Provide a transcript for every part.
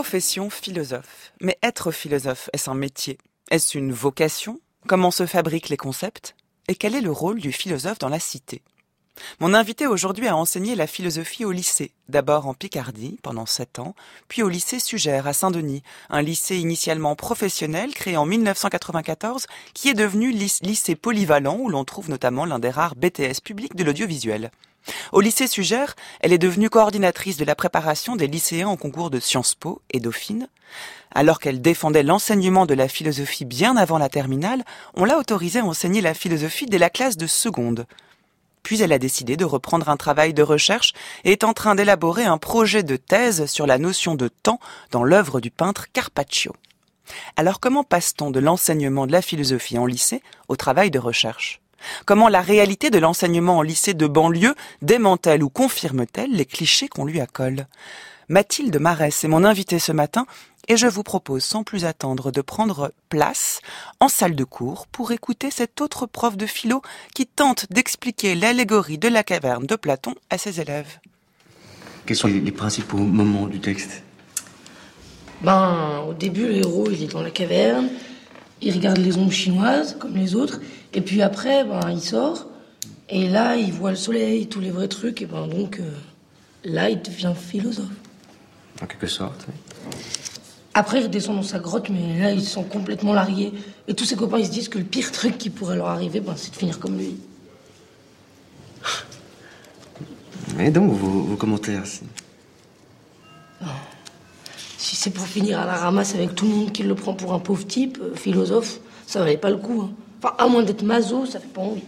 Profession philosophe. Mais être philosophe, est-ce un métier? Est-ce une vocation? Comment se fabriquent les concepts? Et quel est le rôle du philosophe dans la cité? Mon invité aujourd'hui a enseigné la philosophie au lycée, d'abord en Picardie pendant 7 ans, puis au lycée Sugère à Saint-Denis, un lycée initialement professionnel créé en 1994 qui est devenu lycée polyvalent où l'on trouve notamment l'un des rares BTS publics de l'audiovisuel. Au lycée Sugère, elle est devenue coordinatrice de la préparation des lycéens au concours de Sciences Po et Dauphine. Alors qu'elle défendait l'enseignement de la philosophie bien avant la terminale, on l'a autorisée à enseigner la philosophie dès la classe de seconde. Puis elle a décidé de reprendre un travail de recherche et est en train d'élaborer un projet de thèse sur la notion de temps dans l'œuvre du peintre Carpaccio. Alors comment passe-t-on de l'enseignement de la philosophie en lycée au travail de recherche ? Comment la réalité de l'enseignement en lycée de banlieue dément-elle ou confirme-t-elle les clichés qu'on lui accole ? Mathilde Marès est mon invitée ce matin et je vous propose sans plus attendre de prendre place en salle de cours pour écouter cet autre prof de philo qui tente d'expliquer l'allégorie de la caverne de Platon à ses élèves. Quels sont les principaux moments du texte ? Au début, le héros, il est dans la caverne, il regarde les ombres chinoises, comme les autres, et puis après, il sort, et là, il voit le soleil, tous les vrais trucs, et là, il devient philosophe. En quelque sorte, oui. Après, il redescend dans sa grotte, mais là, ils sont complètement largués. Et tous ses copains, ils se disent que le pire truc qui pourrait leur arriver, c'est de finir comme lui. Et donc, vos commentaires, Si c'est pour finir à la ramasse avec tout le monde qui le prend pour un pauvre type, philosophe, ça valait pas le coup. Hein. Enfin, à moins d'être maso, ça fait pas envie.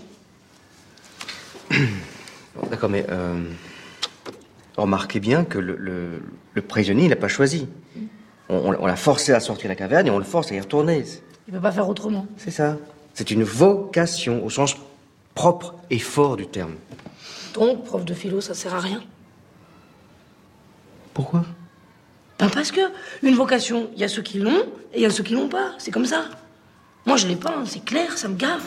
Bon, d'accord, mais remarquez bien que le prisonnier, il n'a pas choisi. On l'a forcé à sortir de la caverne et on le force à y retourner. Il peut pas faire autrement. C'est ça. C'est une vocation au sens propre et fort du terme. Donc, prof de philo, ça sert à rien. Pourquoi ? Parce que une vocation, il y a ceux qui l'ont et il y a ceux qui l'ont pas. C'est comme ça. Moi, je l'ai pas, c'est clair, ça me gave.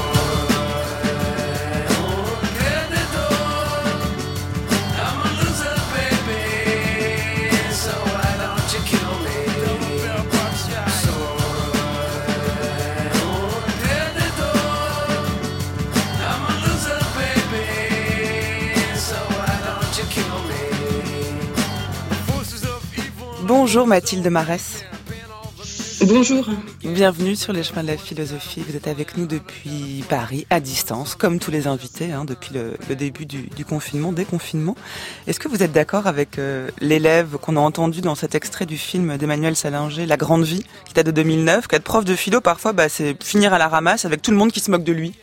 Bonjour Mathilde Marès. Bonjour. Bienvenue sur les chemins de la philosophie. Vous êtes avec nous depuis Paris, à distance, comme tous les invités, depuis le début du confinement, déconfinement. Est-ce que vous êtes d'accord avec l'élève qu'on a entendu dans cet extrait du film d'Emmanuel Salinger, La Grande Vie, qui date de 2009, qu'être prof de philo, parfois, c'est finir à la ramasse avec tout le monde qui se moque de lui?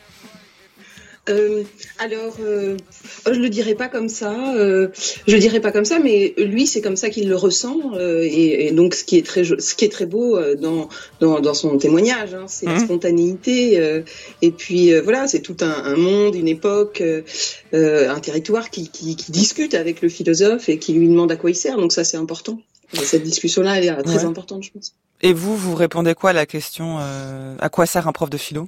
Je le dirais pas comme ça. Mais lui, c'est comme ça qu'il le ressent. Et donc, ce qui est très beau dans son témoignage, c'est la spontanéité. Et puis voilà, c'est tout un monde, une époque, un territoire qui discute avec le philosophe et qui lui demande à quoi il sert. Donc ça, c'est important. Et cette discussion-là, elle est très importante, je pense. Et vous répondez quoi à la question à quoi sert un prof de philo?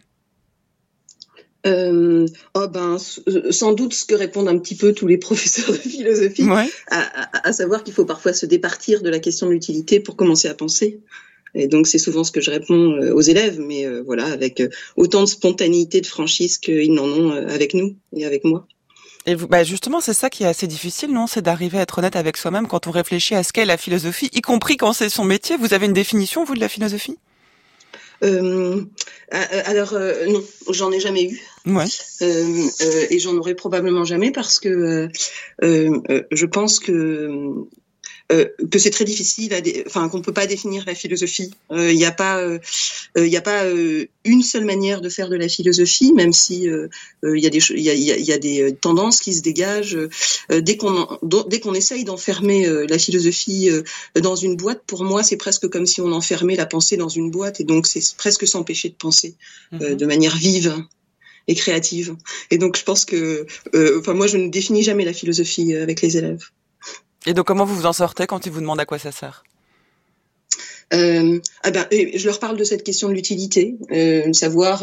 Sans doute ce que répondent un petit peu tous les professeurs de philosophie, à savoir qu'il faut parfois se départir de la question de l'utilité pour commencer à penser. Et donc c'est souvent ce que je réponds aux élèves, mais avec autant de spontanéité, de franchise qu'ils n'en ont avec nous et avec moi. Et vous, justement, c'est ça qui est assez difficile, non ? C'est d'arriver à être honnête avec soi-même quand on réfléchit à ce qu'est la philosophie, y compris quand c'est son métier. Vous avez une définition, vous, de la philosophie ? Non, j'en ai jamais eu. Et j'en aurai probablement jamais parce que je pense que c'est très difficile qu'on peut pas définir la philosophie. Il y a pas une seule manière de faire de la philosophie, même si il y a des tendances qui se dégagent dès qu'on essaye d'enfermer la philosophie dans une boîte. Pour moi, c'est presque comme si on enfermait la pensée dans une boîte, et donc c'est presque s'empêcher de penser de manière vive et créative. Et donc je pense que moi je ne définis jamais la philosophie avec les élèves. Et donc, comment vous vous en sortez quand ils vous demandent à quoi ça sert ? Je leur parle de cette question de l'utilité, savoir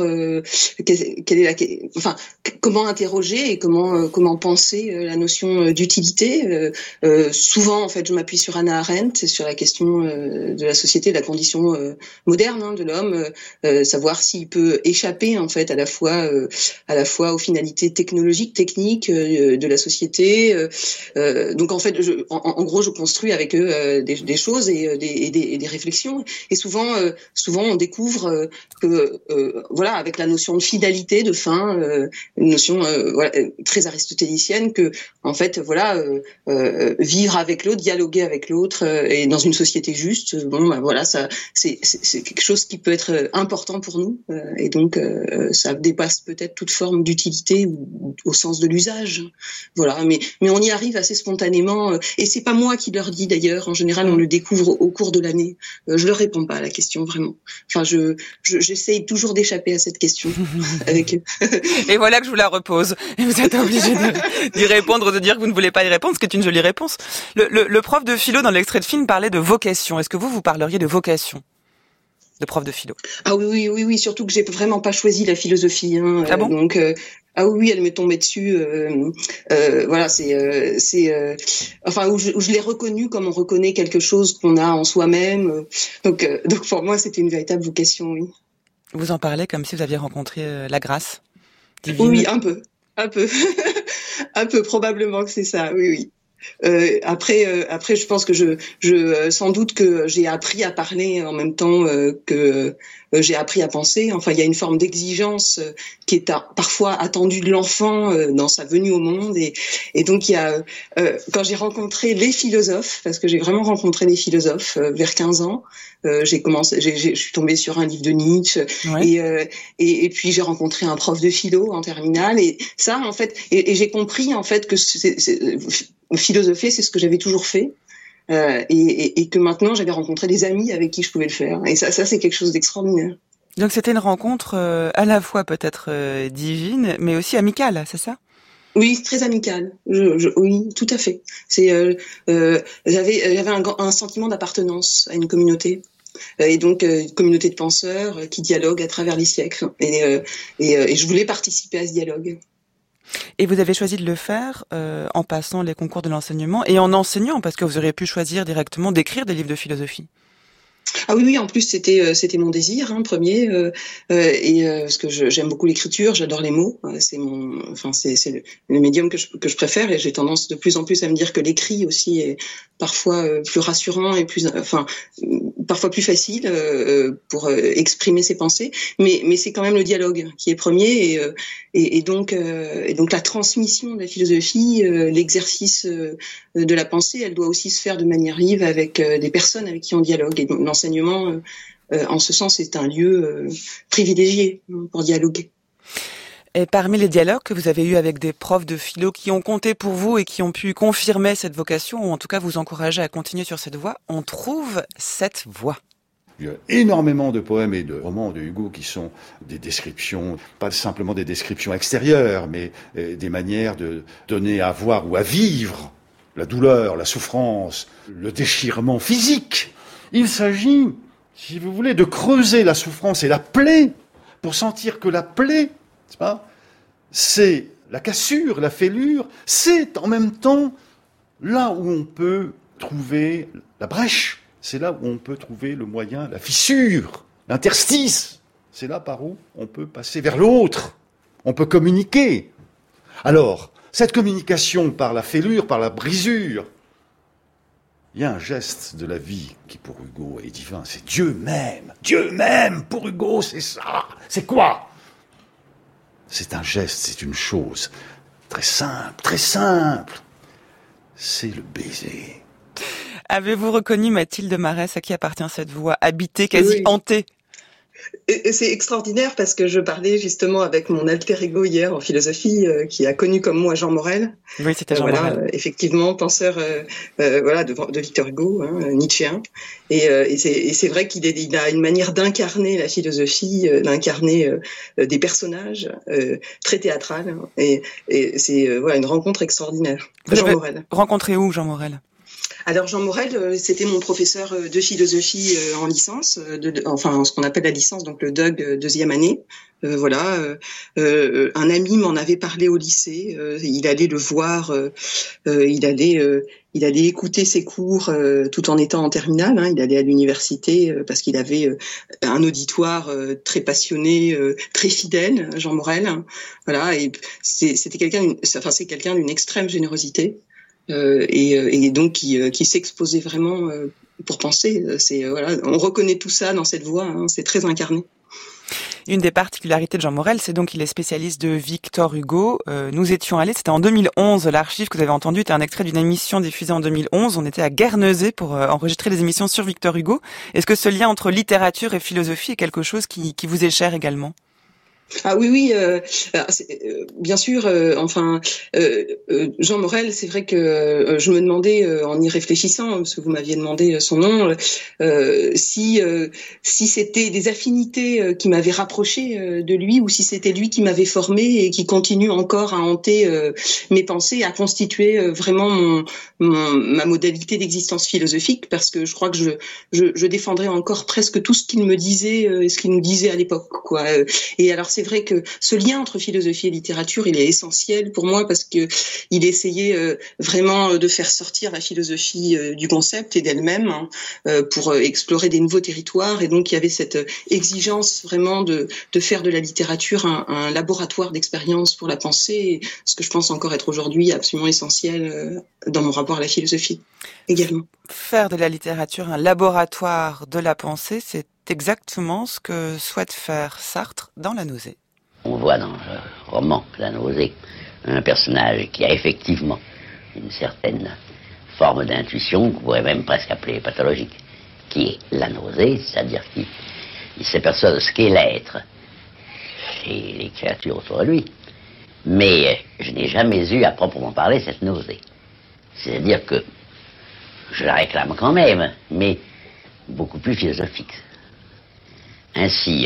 comment interroger et comment penser la notion d'utilité. Souvent, en fait, je m'appuie sur Hannah Arendt sur la question de la société, de la condition moderne de l'homme, savoir s'il peut échapper en fait à la fois aux finalités technologiques, techniques de la société. Donc en fait, en gros, je construis avec eux des choses et des réflexions. Et souvent, on découvre que avec la notion de finalité, de fin, une notion très aristotélicienne, que en fait vivre avec l'autre, dialoguer avec l'autre, et dans une société juste, ça c'est quelque chose qui peut être important pour nous, et donc ça dépasse peut-être toute forme d'utilité ou au sens de l'usage. Voilà, mais on y arrive assez spontanément, et c'est pas moi qui leur dis d'ailleurs. En général, on le découvre au cours de l'année. Je leur réponds pas à la question vraiment. Enfin, j'essaye toujours d'échapper à cette question avec eux. Et voilà que je vous la repose. Et vous êtes obligé d'y répondre, de dire que vous ne voulez pas y répondre, ce qui est une jolie réponse. Le prof de philo dans l'extrait de film parlait de vocation. Est-ce que vous parleriez de vocation, de prof de philo? Ah oui, surtout que j'ai vraiment pas choisi la philosophie. Ah bon? Donc oui, elle m'est tombée dessus. Où je l'ai reconnue comme on reconnaît quelque chose qu'on a en soi-même. Donc pour moi, c'était une véritable vocation, oui. Vous en parlez comme si vous aviez rencontré la grâce divine. Oui, un peu, un peu probablement que c'est ça. Oui. Après, je pense que sans doute que j'ai appris à parler en même temps que j'ai appris à penser. Enfin, il y a une forme d'exigence qui est parfois attendue de l'enfant dans sa venue au monde. Et donc, il y a quand j'ai rencontré les philosophes, parce que j'ai vraiment rencontré des philosophes vers 15 ans, je suis tombée sur un livre de Nietzsche, ouais. Et puis j'ai rencontré un prof de philo en terminale, et ça, en fait, et j'ai compris en fait que philosopher, c'est ce que j'avais toujours fait. Et que maintenant j'avais rencontré des amis avec qui je pouvais le faire, et ça c'est quelque chose d'extraordinaire. Donc c'était une rencontre à la fois peut-être divine, mais aussi amicale, c'est ça? Oui, très amicale. Oui, tout à fait. J'avais un sentiment d'appartenance à une communauté, et donc une communauté de penseurs qui dialoguent à travers les siècles, et je voulais participer à ce dialogue. Et vous avez choisi de le faire en passant les concours de l'enseignement et en enseignant, parce que vous auriez pu choisir directement d'écrire des livres de philosophie. Ah oui, en plus c'était mon désir premier, parce que j'aime beaucoup l'écriture, j'adore les mots, c'est le médium que je préfère, et j'ai tendance de plus en plus à me dire que l'écrit aussi est parfois plus rassurant et parfois plus facile pour exprimer ses pensées, mais c'est quand même le dialogue qui est premier, et donc la transmission de la philosophie, l'exercice de la pensée, elle doit aussi se faire de manière libre avec des personnes avec qui on dialogue, et donc l'enseignement en ce sens est un lieu privilégié pour dialoguer. Et parmi les dialogues que vous avez eus avec des profs de philo qui ont compté pour vous et qui ont pu confirmer cette vocation, ou en tout cas vous encourager à continuer sur cette voie, on trouve cette voie. Il y a énormément de poèmes et de romans de Hugo qui sont des descriptions, pas simplement des descriptions extérieures, mais des manières de donner à voir ou à vivre la douleur, la souffrance, le déchirement physique. Il s'agit, si vous voulez, de creuser la souffrance et la plaie pour sentir que la plaie, c'est la cassure, la fêlure, c'est en même temps là où on peut trouver la brèche, c'est là où on peut trouver le moyen, la fissure, l'interstice, c'est là par où on peut passer vers l'autre, on peut communiquer. Alors, cette communication par la fêlure, par la brisure, il y a un geste de la vie qui pour Hugo est divin, c'est Dieu même. Dieu même, pour Hugo, c'est ça. C'est quoi ? C'est un geste, c'est une chose très simple, très simple. C'est le baiser. Avez-vous reconnu Mathilde Marès, à qui appartient cette voix habitée, quasi hantée? C'est extraordinaire parce que je parlais justement avec mon alter ego hier en philosophie, qui a connu comme moi Jean Morel. Oui, c'était Jean Morel. Effectivement, penseur de Victor Hugo, nietzschéen. Et c'est vrai qu'il a une manière d'incarner la philosophie, d'incarner des personnages très théâtrales. Et c'est une rencontre extraordinaire. Jean Morel. Rencontré où, Jean Morel? Alors Jean Morel, c'était mon professeur de philosophie en licence, enfin ce qu'on appelle la licence, donc le DUG deuxième année. Un ami m'en avait parlé au lycée. Il allait le voir, il allait écouter ses cours tout en étant en terminale. Il allait à l'université parce qu'il avait un auditoire très passionné, très fidèle, Jean Morel. Voilà, et c'est quelqu'un d'une extrême générosité. Et donc qui s'exposait vraiment pour penser. On reconnaît tout ça dans cette voix. C'est très incarné. Une des particularités de Jean Morel, c'est donc qu'il est spécialiste de Victor Hugo. Nous étions allés, c'était en 2011. L'archive que vous avez entendue était un extrait d'une émission diffusée en 2011. On était à Guernesey pour enregistrer les émissions sur Victor Hugo. Est-ce que ce lien entre littérature et philosophie est quelque chose qui vous est cher également ? Ah oui, bien sûr. Jean Morel, c'est vrai que je me demandais, en y réfléchissant, parce que vous m'aviez demandé son nom, si c'était des affinités qui m'avaient rapproché de lui, ou si c'était lui qui m'avait formé et qui continue encore à hanter mes pensées, à constituer vraiment ma modalité d'existence philosophique, parce que je crois que je défendrais encore presque tout ce qu'il me disait et ce qu'il nous disait à l'époque, quoi. Et alors c'est vrai que ce lien entre philosophie et littérature, il est essentiel pour moi parce que il essayait vraiment de faire sortir la philosophie du concept et d'elle-même pour explorer des nouveaux territoires. Et donc il y avait cette exigence vraiment de faire de la littérature un laboratoire d'expérience pour la pensée, ce que je pense encore être aujourd'hui absolument essentiel dans mon rapport à la philosophie également. Faire de la littérature un laboratoire de la pensée, c'est exactement ce que souhaite faire Sartre dans La Nausée. On voit dans le roman La Nausée un personnage qui a effectivement une certaine forme d'intuition qu'on pourrait même presque appeler pathologique, qui est la nausée, c'est-à-dire qu'il s'aperçoit de ce qu'est l'être chez les créatures autour de lui. Mais je n'ai jamais eu à proprement parler cette nausée. C'est-à-dire que je la réclame quand même, mais beaucoup plus philosophique. Ainsi,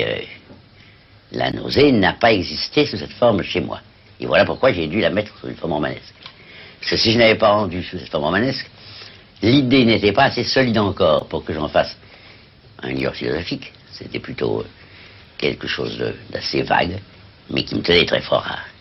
la nausée n'a pas existé sous cette forme chez moi. Et voilà pourquoi j'ai dû la mettre sous une forme romanesque. Parce que si je n'avais pas rendu sous cette forme romanesque, l'idée n'était pas assez solide encore pour que j'en fasse un livre philosophique. C'était plutôt quelque chose d'assez vague, mais qui me tenait très fort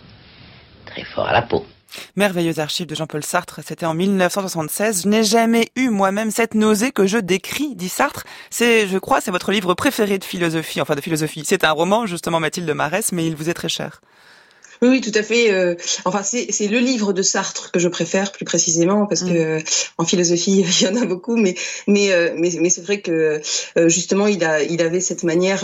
à la peau. Merveilleuse archive de Jean-Paul Sartre, c'était en 1976. Je n'ai jamais eu moi-même cette nausée que je décris, dit Sartre. Je crois, c'est votre livre préféré de philosophie. C'est un roman, justement, Mathilde Marès, mais il vous est très cher. Oui, tout à fait. C'est le livre de Sartre que je préfère plus précisément parce que en philosophie il y en a beaucoup, mais c'est vrai que justement il avait cette manière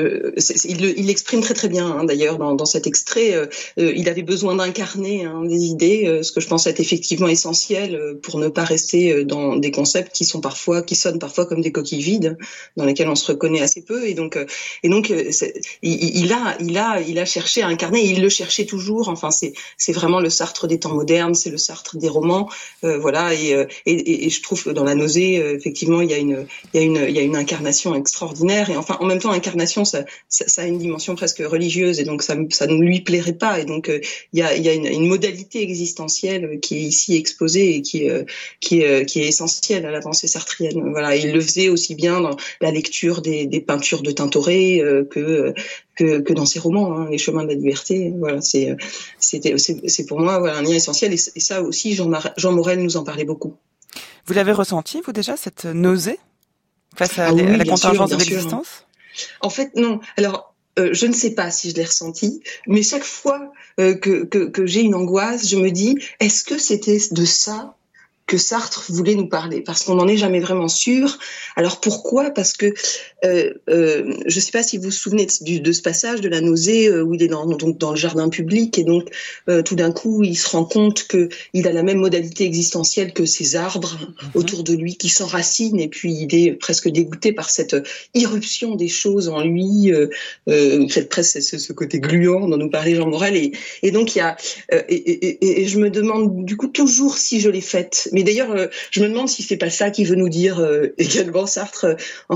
il l'exprime très très bien d'ailleurs dans cet extrait. Il avait besoin d'incarner des idées, ce que je pense être effectivement essentiel pour ne pas rester dans des concepts qui sonnent parfois comme des coquilles vides dans lesquels on se reconnaît assez peu. Et donc il a cherché à incarner. Et il le cherchait toujours. Enfin, c'est vraiment le Sartre des temps modernes, c'est le Sartre des romans, voilà. Et je trouve que dans La Nausée, effectivement, il y a une incarnation extraordinaire. Et enfin, en même temps, incarnation, ça a une dimension presque religieuse, et donc ça ne lui plairait pas. Et donc, il y a une modalité existentielle qui est ici exposée et qui est essentielle à la pensée sartrienne. Voilà. Et il le faisait aussi bien dans la lecture des peintures de Tintoret que dans ses romans, Les Chemins de la Liberté. Voilà, c'est pour moi un lien essentiel. Et ça aussi, Jean Morel nous en parlait beaucoup. Vous l'avez ressenti, vous, déjà, cette nausée face à la contingence de l'existence ? En fait, non. Alors, je ne sais pas si je l'ai ressenti, mais chaque fois que j'ai une angoisse, je me dis, est-ce que c'était de ça que Sartre voulait nous parler, parce qu'on n'en est jamais vraiment sûr. Alors pourquoi ? Parce que je ne sais pas si vous vous souvenez de ce passage de La Nausée où il est dans le jardin public, et donc tout d'un coup il se rend compte que il a la même modalité existentielle que ces arbres autour de lui qui s'enracinent, et puis il est presque dégoûté par cette irruption des choses en lui, presque ce côté gluant dont nous parlait Jean Morel, et donc il y a et je me demande du coup toujours si je l'ai faite. Mais d'ailleurs, je me demande si c'est pas ça qu'il veut nous dire également Sartre.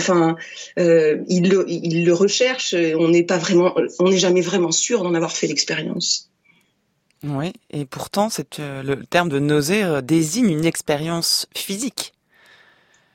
Il le recherche. On n'est jamais vraiment sûr d'en avoir fait l'expérience. Oui, et pourtant, le terme de nausée désigne une expérience physique.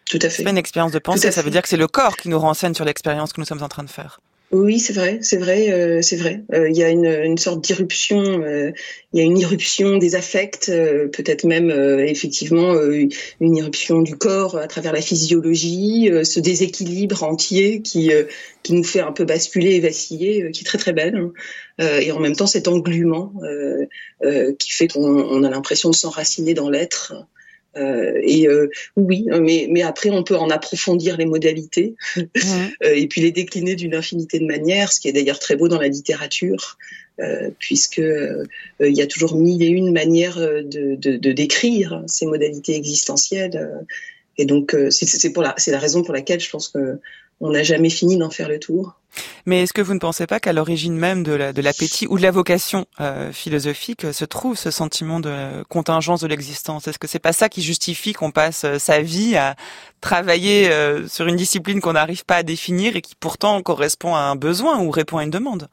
Tout à fait. C'est pas une expérience de pensée, ça veut dire que c'est le corps qui nous renseigne sur l'expérience que nous sommes en train de faire. Oui, c'est vrai. Il y a une sorte d'irruption, il y a une irruption des affects, peut-être même effectivement une irruption du corps à travers la physiologie, ce déséquilibre entier qui nous fait un peu basculer et vaciller, qui est très très belle, et en même temps cet englument qui fait qu'on a l'impression de s'enraciner dans l'être. Oui, mais après on peut en approfondir les modalités et puis les décliner d'une infinité de manières, ce qui est d'ailleurs très beau dans la littérature, puisque il y a toujours mille et une manières de décrire ces modalités existentielles, et donc c'est la raison pour laquelle je pense que on n'a jamais fini d'en faire le tour. Mais est-ce que vous ne pensez pas qu'à l'origine même de l'appétit ou de la vocation philosophique se trouve ce sentiment de contingence de l'existence? Est-ce que c'est pas ça qui justifie qu'on passe sa vie à travailler sur une discipline qu'on n'arrive pas à définir et qui pourtant correspond à un besoin ou répond à une demande?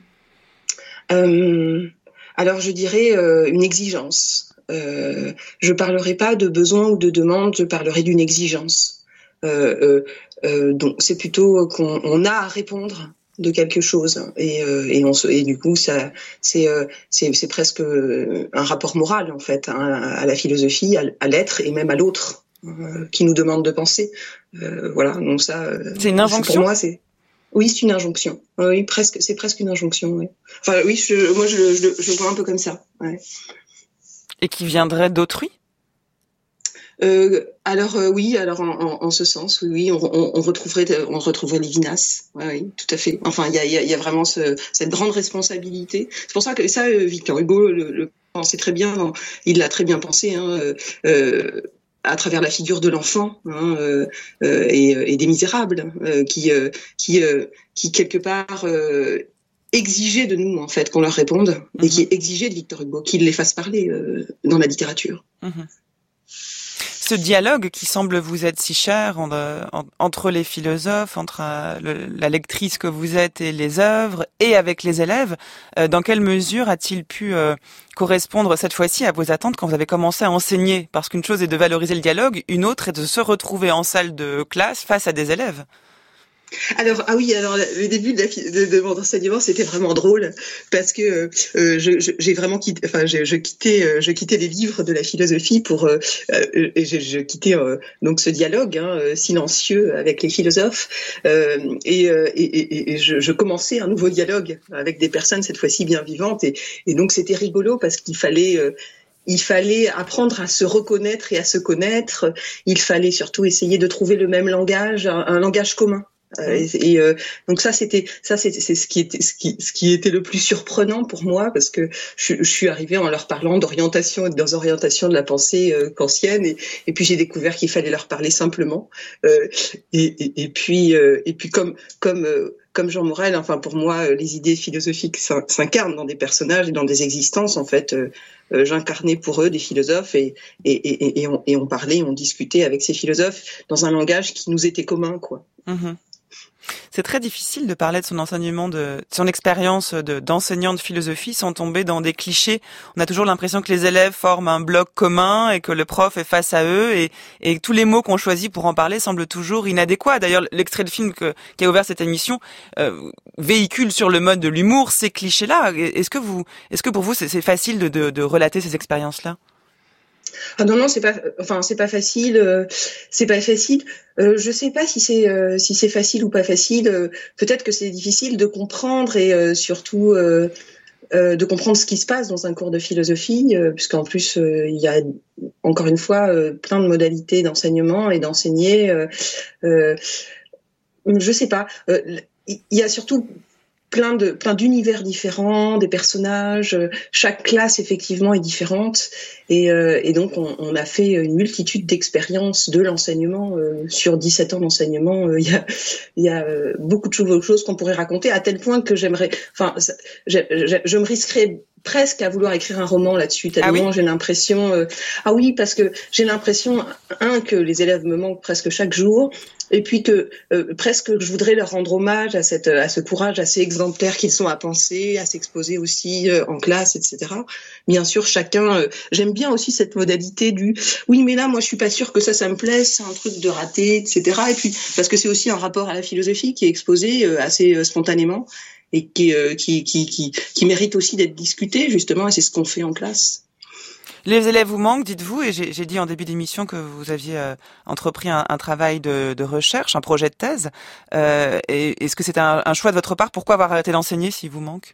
Alors je dirais une exigence. Je parlerai pas de besoin ou de demande, je parlerai d'une exigence. Donc c'est plutôt qu'on a à répondre de quelque chose, et du coup ça c'est presque un rapport moral en fait, hein, à la philosophie, à l'être et même à l'autre qui nous demande de penser. Voilà, donc ça c'est une injonction. Pour moi c'est une injonction. Oui, c'est presque une injonction. Oui. Enfin oui, je le vois un peu comme ça. Ouais. Et qui viendrait d'autrui? Alors en ce sens, oui, on retrouverait Lévinas, oui, tout à fait. Enfin, il y a vraiment cette grande responsabilité. C'est pour ça que ça, Victor Hugo le pensait très bien. Il l'a très bien pensé, hein, à travers la figure de l'enfant, hein, et des Misérables, qui quelque part exigeaient de nous en fait qu'on leur réponde, et qui exigeaient de Victor Hugo qu'il les fasse parler dans la littérature. Ce dialogue qui semble vous être si cher entre les philosophes, entre la lectrice que vous êtes et les œuvres, et avec les élèves, dans quelle mesure a-t-il pu correspondre cette fois-ci à vos attentes quand vous avez commencé à enseigner? Parce qu'une chose est de valoriser le dialogue, une autre est de se retrouver en salle de classe face à des élèves. Alors le début de mon enseignement, c'était vraiment drôle parce que j'ai vraiment quitté, enfin je quittais les livres de la philosophie pour et je quittais donc ce dialogue, hein, silencieux avec les philosophes, et je commençais un nouveau dialogue avec des personnes cette fois-ci bien vivantes, et donc c'était rigolo parce qu'il fallait apprendre à se reconnaître et à se connaître. Il fallait surtout essayer de trouver le même langage, un langage commun. Donc c'est ce qui était le plus surprenant pour moi, parce que je suis arrivée en leur parlant d'orientation et de désorientation de la pensée kantienne, et puis j'ai découvert qu'il fallait leur parler simplement, et puis comme Jean Morel, enfin pour moi les idées philosophiques s'incarnent dans des personnages et dans des existences en fait. J'incarnais pour eux des philosophes, et on parlait, on discutait avec ces philosophes dans un langage qui nous était commun, quoi. C'est très difficile de parler de son enseignement, de son expérience d'enseignant de philosophie sans tomber dans des clichés. On a toujours l'impression que les élèves forment un bloc commun et que le prof est face à eux, et tous les mots qu'on choisit pour en parler semblent toujours inadéquats. D'ailleurs, l'extrait de film qui a ouvert cette émission véhicule sur le mode de l'humour ces clichés-là. Est-ce que pour vous c'est facile de relater ces expériences-là? Ah non, c'est pas facile. C'est pas facile. Je sais pas si c'est facile ou pas facile. Peut-être que c'est difficile de comprendre, et surtout de comprendre ce qui se passe dans un cours de philosophie, puisqu'en plus il y a encore une fois plein de modalités d'enseignement et d'enseigner. Je sais pas. Il y a surtout plein d'univers différents, des personnages. Chaque classe effectivement est différente, et donc on a fait une multitude d'expériences de l'enseignement sur 17 ans d'enseignement. Il y a beaucoup de choses qu'on pourrait raconter, à tel point que je me risquerais presque à vouloir écrire un roman là-dessus, tellement j'ai l'impression... parce que j'ai l'impression, que les élèves me manquent presque chaque jour, et puis que presque je voudrais leur rendre hommage à ce courage assez exemplaire qu'ils sont à penser, à s'exposer aussi en classe, etc. Bien sûr, chacun... j'aime bien aussi cette modalité du « oui, mais là, moi, je suis pas sûre que ça me plaise, c'est un truc de raté, etc. » Et puis, parce que c'est aussi un rapport à la philosophie qui est exposé assez spontanément, et qui mérite aussi d'être discuté, justement, et c'est ce qu'on fait en classe. Les élèves vous manquent, dites-vous, et j'ai dit en début d'émission que vous aviez entrepris un travail de recherche, un projet de thèse. Et est-ce que c'était un choix de votre part? Pourquoi avoir arrêté d'enseigner s'il vous manque?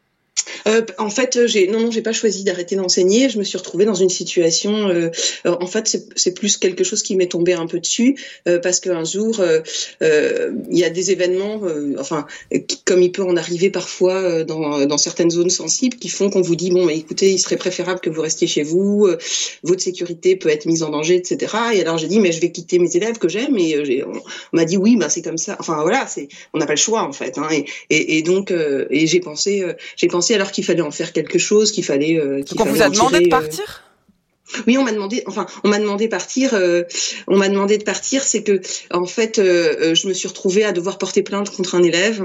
En fait, j'ai pas choisi d'arrêter d'enseigner. Je me suis retrouvée dans une situation. En fait, c'est plus quelque chose qui m'est tombé un peu dessus parce qu'un jour, il y a des événements, comme il peut en arriver parfois dans certaines zones sensibles, qui font qu'on vous dit bon, mais écoutez, il serait préférable que vous restiez chez vous. Votre sécurité peut être mise en danger, etc. Et alors j'ai dit mais je vais quitter mes élèves que j'aime. Et on m'a dit oui, c'est comme ça. Enfin voilà, on n'a pas le choix en fait. Hein, et donc j'ai pensé alors qu'il fallait en faire quelque chose, qu'il fallait. Donc on vous a demandé de partir? Oui, on m'a demandé de partir. On m'a demandé de partir, c'est que en fait, je me suis retrouvée à devoir porter plainte contre un élève,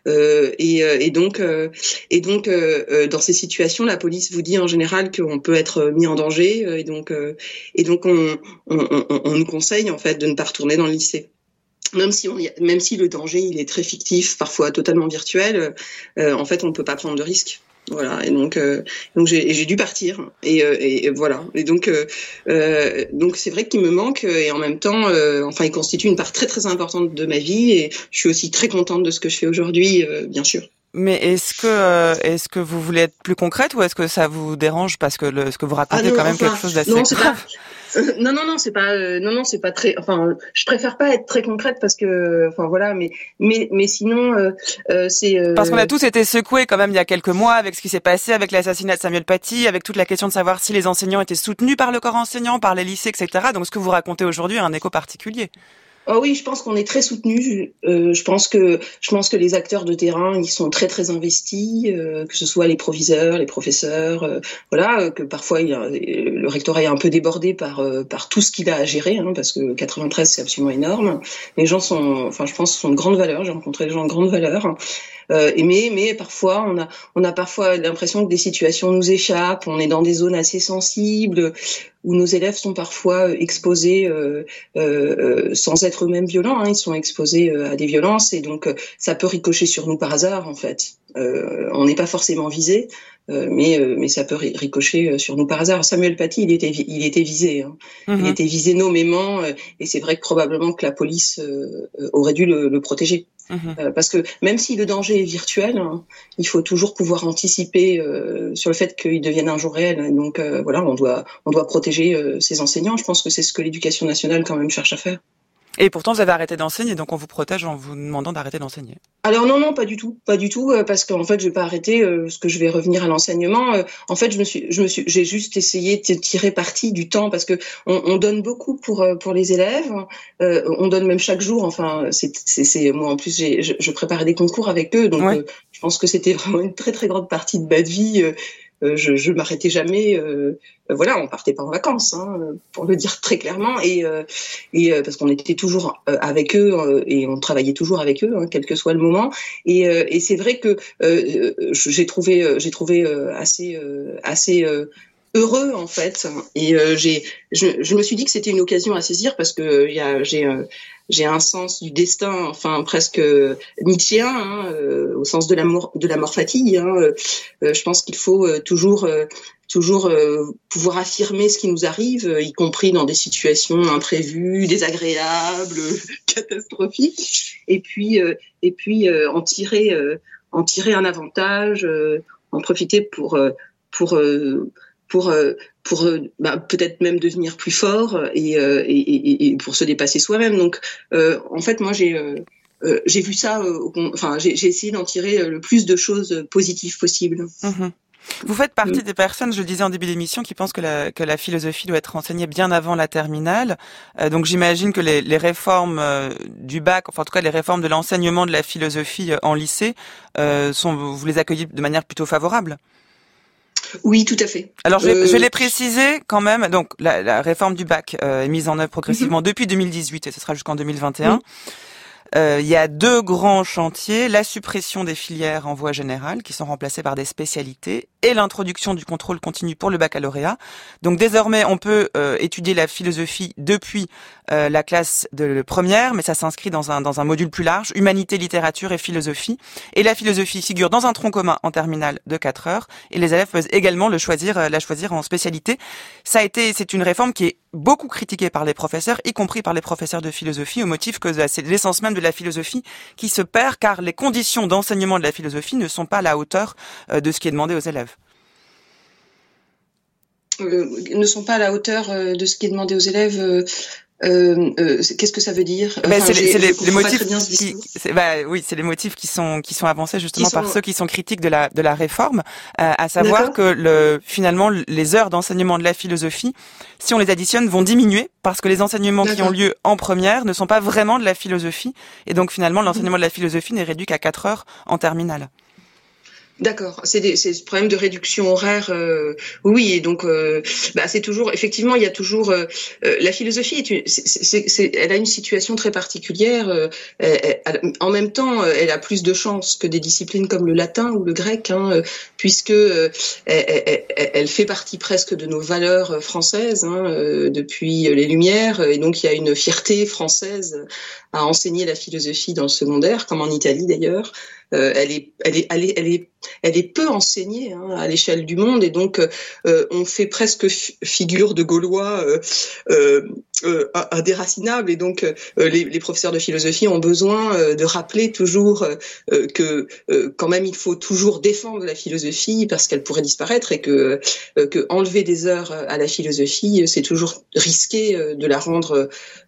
et donc, dans ces situations, la police vous dit en général qu'on peut être mis en danger, et donc on nous conseille en fait de ne pas retourner dans le lycée. Même si le danger il est très fictif, parfois totalement virtuel, en fait on ne peut pas prendre de risques. Voilà, et donc j'ai dû partir et voilà, et donc c'est vrai qu'il me manque, et en même temps il constitue une part très très importante de ma vie, et je suis aussi très contente de ce que je fais aujourd'hui, bien sûr. Mais est-ce que vous voulez être plus concrète, ou est-ce que ça vous dérange parce que ce que vous racontez est quand même quelque chose d'assez grave? Non, c'est pas très. Enfin, je préfère pas être très concrète parce que, mais sinon, c'est. Parce qu'on a tous été secoués quand même il y a quelques mois avec ce qui s'est passé avec l'assassinat de Samuel Paty, avec toute la question de savoir si les enseignants étaient soutenus par le corps enseignant, par les lycées, etc. Donc ce que vous racontez aujourd'hui a un écho particulier. Oh oui, je pense qu'on est très soutenus. Je pense que les acteurs de terrain, ils sont très très investis, que ce soit les proviseurs, les professeurs, que parfois le rectorat est un peu débordé par tout ce qu'il a à gérer, parce que 93 c'est absolument énorme. Les gens je pense, sont de grande valeur. J'ai rencontré des gens de grande valeur. Mais parfois on a parfois l'impression que des situations nous échappent. On est dans des zones assez sensibles où nos élèves sont parfois exposés sans être eux-mêmes violents. Ils sont exposés à des violences, et donc ça peut ricocher sur nous par hasard en fait. On n'est pas forcément visé, mais ça peut ricocher sur nous par hasard. Samuel Paty, il était visé. Il était visé nommément, et c'est vrai que probablement que la police aurait dû le protéger. Parce que même si le danger est virtuel, il faut toujours pouvoir anticiper sur le fait qu'il devienne un jour réel. Donc on doit protéger ces enseignants. Je pense que c'est ce que l'éducation nationale quand même cherche à faire. Et pourtant, vous avez arrêté d'enseigner, donc on vous protège en vous demandant d'arrêter d'enseigner. Alors non, pas du tout, parce qu'en fait, je vais pas arrêter, parce que je vais revenir à l'enseignement. En fait, j'ai juste essayé de tirer parti du temps, parce que on donne beaucoup pour les élèves. On donne même chaque jour. Enfin, c'est moi en plus, je préparais des concours avec eux, donc je pense que c'était vraiment une très très grande partie de ma vie. Je m'arrêtais jamais. On partait pas en vacances, pour le dire très clairement, et parce qu'on était toujours avec eux, et on travaillait toujours avec eux, quel que soit le moment. Et c'est vrai que j'ai trouvé assez heureux en fait, et je me suis dit que c'était une occasion à saisir, parce que j'ai un sens du destin, presque nietzschéen, au sens de la mort fatigue. Je pense qu'il faut toujours pouvoir affirmer ce qui nous arrive, y compris dans des situations imprévues, désagréables, catastrophiques, et puis en tirer un avantage, en profiter pour peut-être même devenir plus fort, et pour se dépasser soi-même. Donc en fait moi j'ai vu ça, j'ai essayé d'en tirer le plus de choses positives possibles. Vous faites partie des personnes, je le disais en début d'émission, qui pensent que la philosophie doit être enseignée bien avant la terminale. Donc j'imagine que les réformes du bac, en tout cas les réformes de l'enseignement de la philosophie en lycée, vous les accueillez de manière plutôt favorable. Oui, tout à fait. Alors je l'ai précisé quand même. Donc la réforme du bac est mise en œuvre progressivement depuis 2018 et ce sera jusqu'en 2021. Il y a 2 grands chantiers, la suppression des filières en voie générale qui sont remplacées par des spécialités et l'introduction du contrôle continu pour le baccalauréat. Donc désormais, on peut étudier la philosophie depuis la classe de première, mais ça s'inscrit dans un module plus large, humanité, littérature et philosophie. Et la philosophie figure dans un tronc commun en terminale de 4 heures et les élèves peuvent également la choisir en spécialité. C'est une réforme qui est beaucoup critiquée par les professeurs, y compris par les professeurs de philosophie, au motif que c'est l'essence même de la philosophie qui se perd car les conditions d'enseignement de la philosophie ne sont pas à la hauteur de ce qui est demandé aux élèves. Ne sont pas à la hauteur de ce qui est demandé aux élèves. Qu'est-ce que ça veut dire? C'est les motifs qui sont avancés justement par ceux qui sont critiques de la réforme, à savoir que finalement les heures d'enseignement de la philosophie, si on les additionne, vont diminuer parce que les enseignements qui ont lieu en première ne sont pas vraiment de la philosophie et donc finalement l'enseignement de la philosophie n'est réduit qu'à 4 heures en terminale. D'accord, c'est ce problème de réduction horaire. Oui, et donc c'est toujours effectivement il y a toujours la philosophie elle a une situation très particulière. En même temps, elle a plus de chances que des disciplines comme le latin ou le grec, puisque elle fait partie presque de nos valeurs françaises depuis les Lumières, et donc il y a une fierté française à enseigner la philosophie dans le secondaire, comme en Italie d'ailleurs. Elle est peu enseignée à l'échelle du monde et donc on fait presque figure de Gaulois indéracinables et donc les professeurs de philosophie ont besoin de rappeler toujours que quand même il faut toujours défendre la philosophie parce qu'elle pourrait disparaître et que enlever des heures à la philosophie c'est toujours risqué de la rendre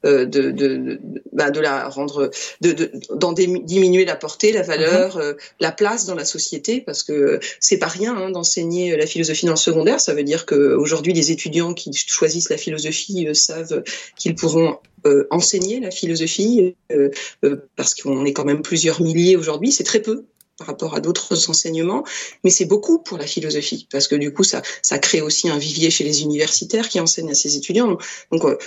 diminuer la portée, la valeur, la place dans la société, parce que c'est pas rien d'enseigner la philosophie dans le secondaire. Ça veut dire qu'aujourd'hui, les étudiants qui choisissent la philosophie savent qu'ils pourront enseigner la philosophie, parce qu'on est quand même plusieurs milliers aujourd'hui. C'est très peu par rapport à d'autres enseignements, mais c'est beaucoup pour la philosophie, parce que du coup, ça crée aussi un vivier chez les universitaires qui enseignent à ces étudiants. Donc,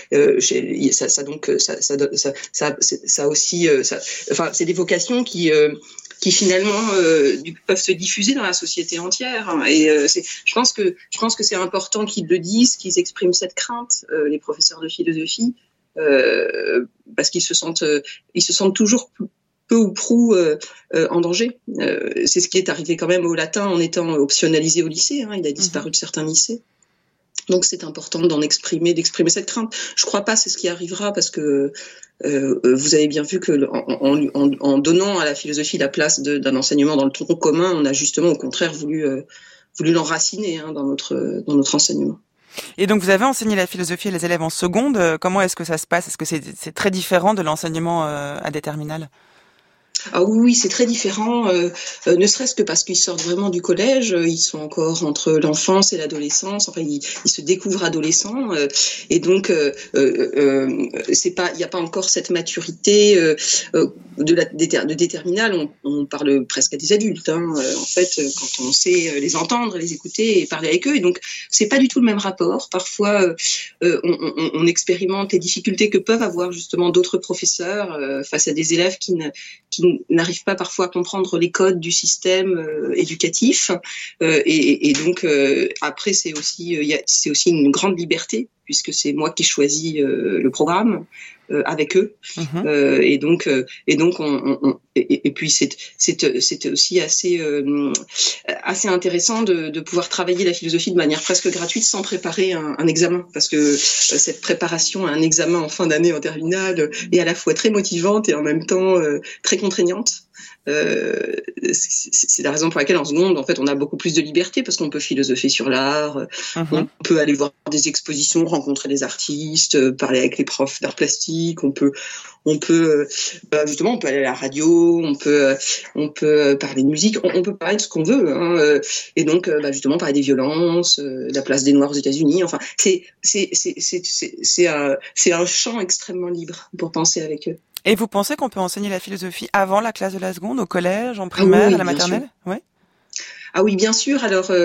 c'est des vocations qui finalement peuvent se diffuser dans la société entière. Et je pense que c'est important qu'ils le disent, qu'ils expriment cette crainte, les professeurs de philosophie, parce qu'ils se sentent toujours peu ou prou en danger. C'est ce qui est arrivé quand même au latin en étant optionnalisé au lycée. Il a disparu de certains lycées. Donc c'est important d'exprimer cette crainte. Je crois pas c'est ce qui arrivera parce que vous avez bien vu que en donnant à la philosophie la place d'un enseignement dans le tronc commun, on a justement au contraire voulu l'enraciner dans notre enseignement. Et donc vous avez enseigné la philosophie à les élèves en seconde. Comment est-ce que ça se passe? Est-ce que c'est très différent de l'enseignement à des terminales? Ah oui, c'est très différent, ne serait-ce que parce qu'ils sortent vraiment du collège, ils sont encore entre l'enfance et l'adolescence, enfin ils se découvrent adolescents, et donc il n'y a pas encore cette maturité de terminale, on parle presque à des adultes, en fait, quand on sait les entendre, les écouter et parler avec eux, et donc c'est pas du tout le même rapport. Parfois on expérimente les difficultés que peuvent avoir justement d'autres professeurs face à des élèves qui n'arrivent pas parfois à comprendre les codes du système éducatif, et donc après c'est aussi une grande liberté puisque c'est moi qui choisis le programme avec eux, et puis c'était aussi assez intéressant de pouvoir travailler la philosophie de manière presque gratuite sans préparer un examen, parce que cette préparation à un examen en fin d'année en terminale est à la fois très motivante et en même temps très contraignante. C'est la raison pour laquelle en seconde, en fait, on a beaucoup plus de liberté parce qu'on peut philosopher sur l'art, on peut aller voir des expositions, rencontrer des artistes, parler avec les profs d'art plastique, on peut justement, on peut aller à la radio, on peut parler de musique, on peut parler de ce qu'on veut, et donc justement parler des violences, de la place des Noirs aux États-Unis. Enfin, c'est un champ extrêmement libre pour penser avec eux. Et vous pensez qu'on peut enseigner la philosophie avant la classe de la seconde, au collège, en primaire, à la maternelle? Oui. Ah oui, bien sûr.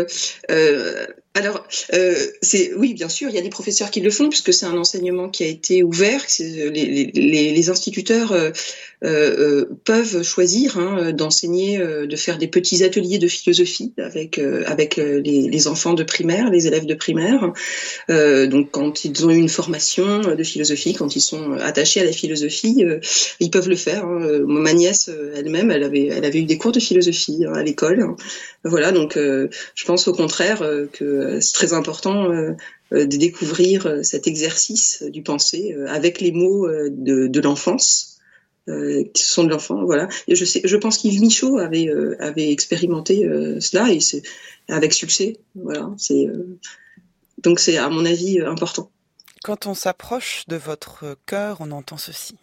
Oui, bien sûr, il y a des professeurs qui le font puisque c'est un enseignement qui a été ouvert. Les instituteurs peuvent choisir d'enseigner, de faire des petits ateliers de philosophie avec les enfants de primaire, les élèves de primaire. Donc, quand ils ont eu une formation de philosophie, quand ils sont attachés à la philosophie, ils peuvent le faire. Ma nièce elle-même, elle avait eu des cours de philosophie à l'école. Voilà, donc je pense au contraire que c'est très important de découvrir cet exercice du penser avec les mots de l'enfance, qui sont de l'enfant. Voilà. Et je pense qu'Yves Michaud avait expérimenté cela et c'est avec succès. Voilà. Donc c'est à mon avis important. Quand on s'approche de votre cœur, on entend ceci.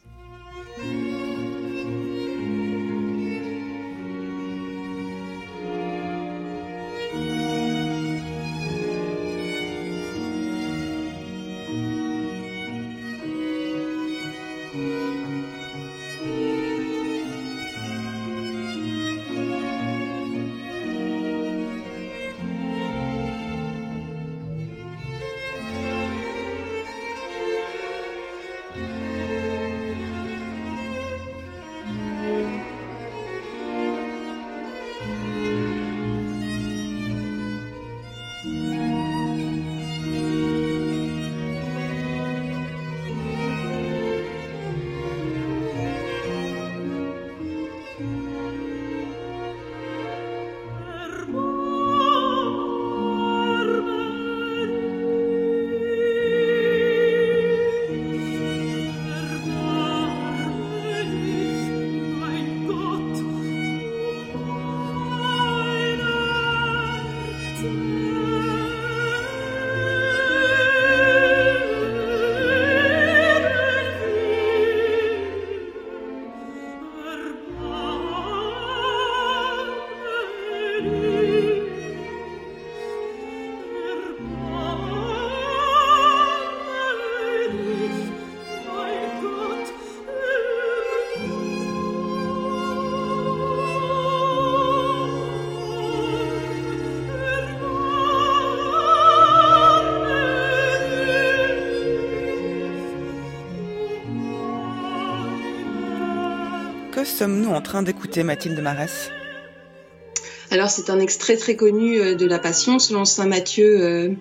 Que sommes-nous en train d'écouter, Mathilde Marès ? Alors, c'est un extrait très connu de la Passion selon saint Matthieu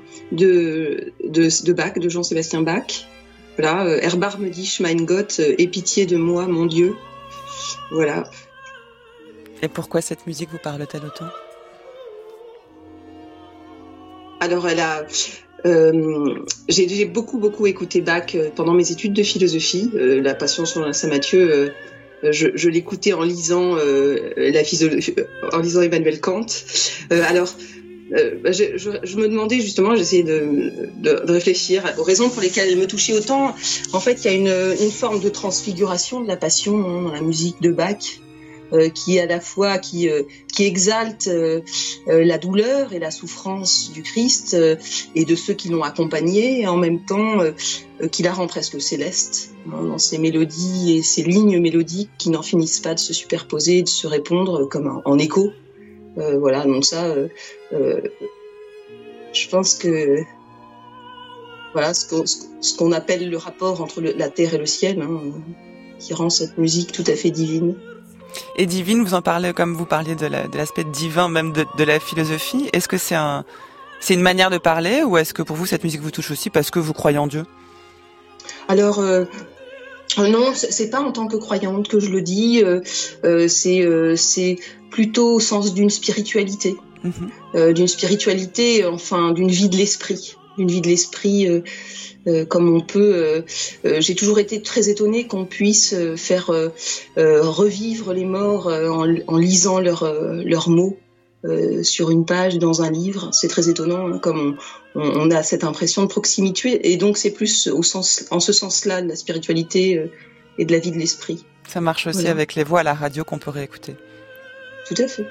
de Bach, de Jean-Sébastien Bach. Voilà, Erbarme dich, mein Gott, aie pitié de moi, mon Dieu. Voilà. Et pourquoi cette musique vous parle-t-elle autant ? Alors, j'ai beaucoup écouté Bach pendant mes études de philosophie. La Passion selon saint Matthieu, je l'écoutais en lisant Emmanuel Kant. Je me demandais justement, j'essayais de réfléchir aux raisons pour lesquelles elle me touchait autant. En fait, il y a une forme de transfiguration de la passion dans la musique de Bach, qui à la fois qui exalte la douleur et la souffrance du Christ et de ceux qui l'ont accompagné, et en même temps qui la rend presque céleste dans ses mélodies et ses lignes mélodiques qui n'en finissent pas de se superposer et de se répondre comme en écho. Voilà, donc ça, je pense que voilà ce qu'on appelle le rapport entre la terre et le ciel, qui rend cette musique tout à fait divine. Et divine, vous en parlez comme vous parliez de l'aspect divin même de la philosophie. Est-ce que c'est une manière de parler, ou est-ce que pour vous cette musique vous touche aussi parce que vous croyez en Dieu ? Alors non, c'est pas en tant que croyante que je le dis. C'est plutôt au sens d'une spiritualité, enfin d'une vie de l'esprit, comme on peut. J'ai toujours été très étonnée qu'on puisse faire revivre les morts en lisant leurs mots sur une page dans un livre. C'est très étonnant, comme on a cette impression de proximité, et donc c'est plus en ce sens-là de la spiritualité et de la vie de l'esprit. Ça marche aussi avec les voix à la radio qu'on peut réécouter. Tout à fait.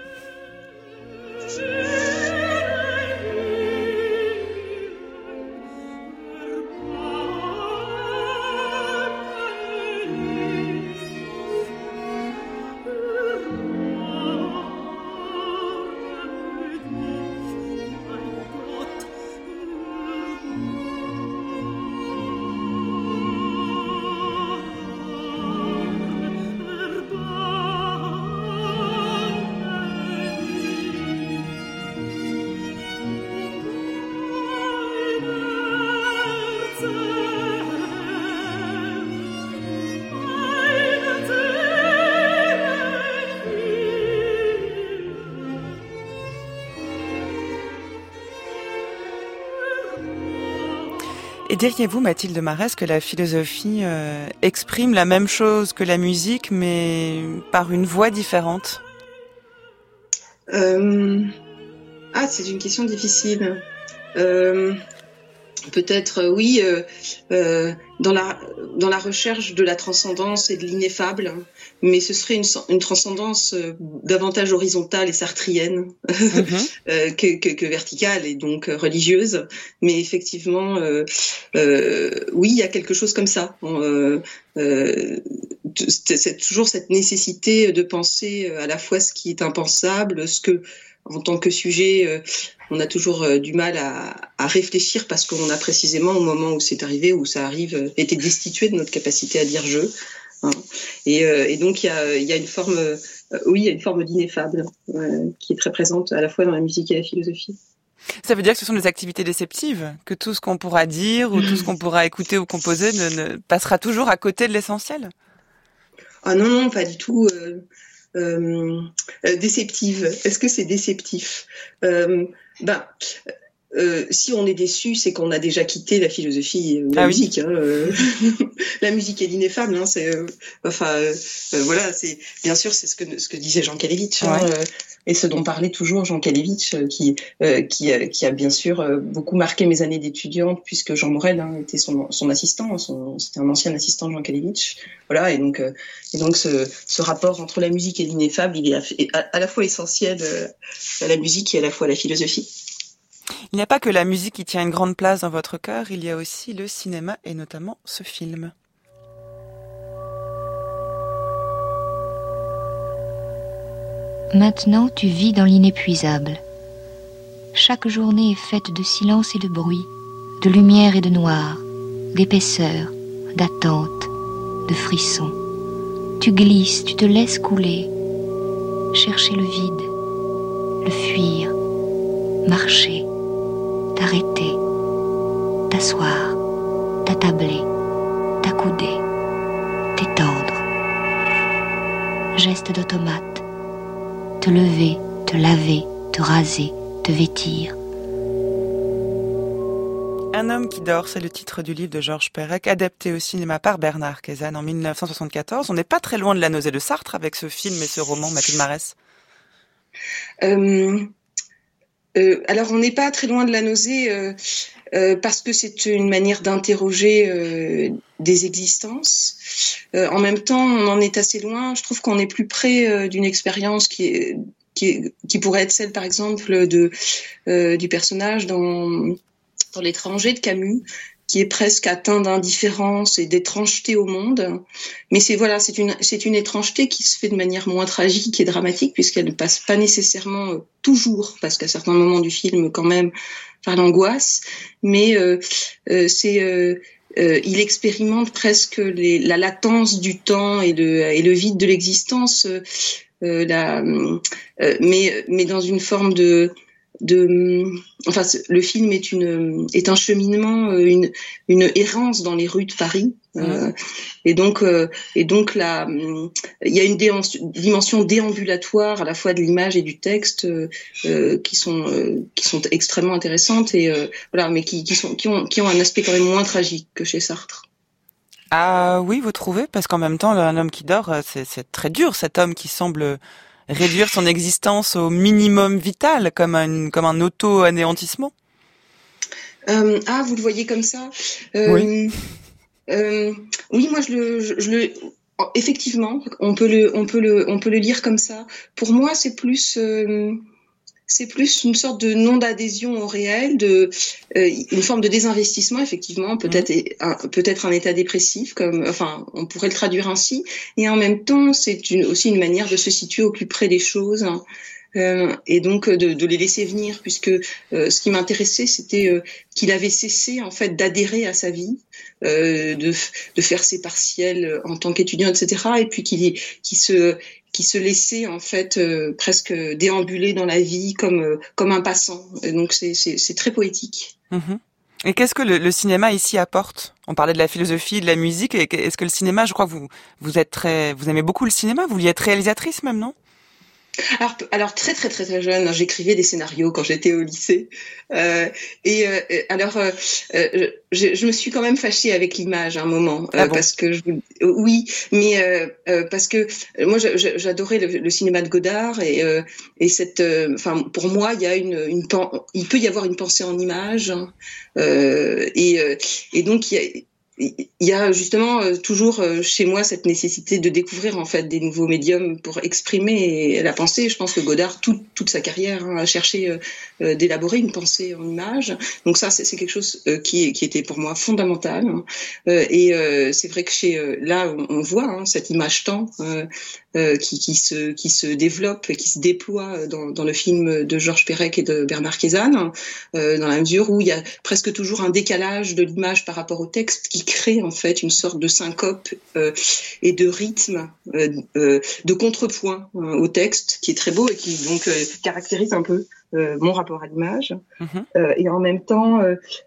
Et diriez-vous, Mathilde Marès, que la philosophie exprime la même chose que la musique, mais par une voie différente ? C'est une question difficile. Peut-être, oui, dans la recherche de la transcendance et de l'ineffable, mais ce serait une transcendance davantage horizontale et sartrienne que verticale et donc religieuse. Mais effectivement, oui, il y a quelque chose comme ça. C'est toujours cette nécessité de penser à la fois ce qui est impensable, ce que, en tant que sujet, on a toujours du mal à réfléchir parce qu'on a précisément, au moment où c'est arrivé, où ça arrive, été destitué de notre capacité à dire je. Hein. Et donc il y a une forme, il y a une forme d'ineffable qui est très présente à la fois dans la musique et la philosophie. Ça veut dire que ce sont des activités déceptives, que tout ce qu'on pourra dire ou tout ce qu'on pourra écouter ou composer ne passera toujours à côté de l'essentiel ? Ah non, pas du tout. Déceptive. Est-ce que c'est déceptif ? Si on est déçu, c'est qu'on a déjà quitté la philosophie ou la musique. Hein, la musique est l'ineffable. Hein, voilà. C'est bien sûr, c'est ce que disait Jean Kelevitch. Hein, et ce dont parlait toujours Jean Kelevitch, qui a bien sûr beaucoup marqué mes années d'étudiante, puisque Jean Morel était son assistant. C'était un ancien assistant de Jean Kelevitch. Voilà. Et donc ce rapport entre la musique et l'ineffable, il est à la fois essentiel à la musique et à la fois à la philosophie. Il n'y a pas que la musique qui tient une grande place dans votre cœur, il y a aussi le cinéma et notamment ce film. Maintenant, tu vis dans l'inépuisable. Chaque journée est faite de silence et de bruit, de lumière et de noir, d'épaisseur, d'attente, de frissons. Tu glisses, tu te laisses couler, chercher le vide, le fuir, marcher, t'arrêter, t'asseoir, t'attabler, t'accouder, t'étendre. Geste d'automate, te lever, te laver, te raser, te vêtir. Un homme qui dort, c'est le titre du livre de Georges Perec, adapté au cinéma par Bernard Queysanne en 1974. On n'est pas très loin de La nausée de Sartre avec ce film et ce roman, Mathilde Marès. Alors, on n'est pas très loin de La nausée parce que c'est une manière d'interroger des existences. En même temps, on en est assez loin. Je trouve qu'on est plus près d'une expérience qui pourrait être celle, par exemple, du personnage dans L'étranger de Camus, qui est presque atteint d'indifférence et d'étrangeté au monde. Mais c'est une étrangeté qui se fait de manière moins tragique et dramatique, puisqu'elle ne passe pas nécessairement toujours, parce qu'à certains moments du film, quand même, par l'angoisse. Mais il expérimente presque la latence du temps et le vide de l'existence, mais dans une forme le film est un cheminement, une errance dans les rues de Paris, et donc là, il y a une dimension déambulatoire à la fois de l'image et du texte qui sont extrêmement intéressantes et mais qui ont un aspect quand même moins tragique que chez Sartre. Ah oui, vous trouvez ? Parce qu'en même temps, Un homme qui dort, c'est très dur, cet homme qui semble réduire son existence au minimum vital, comme un auto-anéantissement. Vous le voyez comme ça ? Oui. Oui, moi effectivement, on peut le lire comme ça. Pour moi, c'est plus une sorte de non d'adhésion au réel, une forme de désinvestissement, effectivement, peut-être un état dépressif, on pourrait le traduire ainsi. Et en même temps, c'est aussi une manière de se situer au plus près des choses. Et donc de les laisser venir, puisque ce qui m'intéressait, c'était qu'il avait cessé en fait d'adhérer à sa vie, de faire ses partiels en tant qu'étudiant, etc. Et puis qui se laissait en fait presque déambuler dans la vie comme un passant. Et donc c'est très poétique. Mmh. Et qu'est-ce que le cinéma ici apporte ? On parlait de la philosophie, de la musique. Et est-ce que le cinéma, je crois que vous aimez beaucoup le cinéma, vous y êtes réalisatrice même, non ? Alors très très très très jeune, j'écrivais des scénarios quand j'étais au lycée. Je me suis quand même fâchée avec l'image à un moment, parce que parce que moi j'adorais le cinéma de Godard et cette, pour moi il y a il peut y avoir une pensée en image, et donc il y a justement toujours chez moi cette nécessité de découvrir en fait des nouveaux médiums pour exprimer la pensée. Je pense que Godard, toute sa carrière, a cherché d'élaborer une pensée en image. Donc ça, c'est quelque chose qui était pour moi fondamental. C'est vrai que là, on voit cette image-temps qui se développe et qui se déploie dans le film de Georges Perec et de Bernard Quezanne, dans la mesure où il y a presque toujours un décalage de l'image par rapport au texte qui crée en fait une sorte de syncope et de rythme, de contrepoint au texte, qui est très beau et qui donc caractérise un peu mon rapport à l'image. Et en même temps,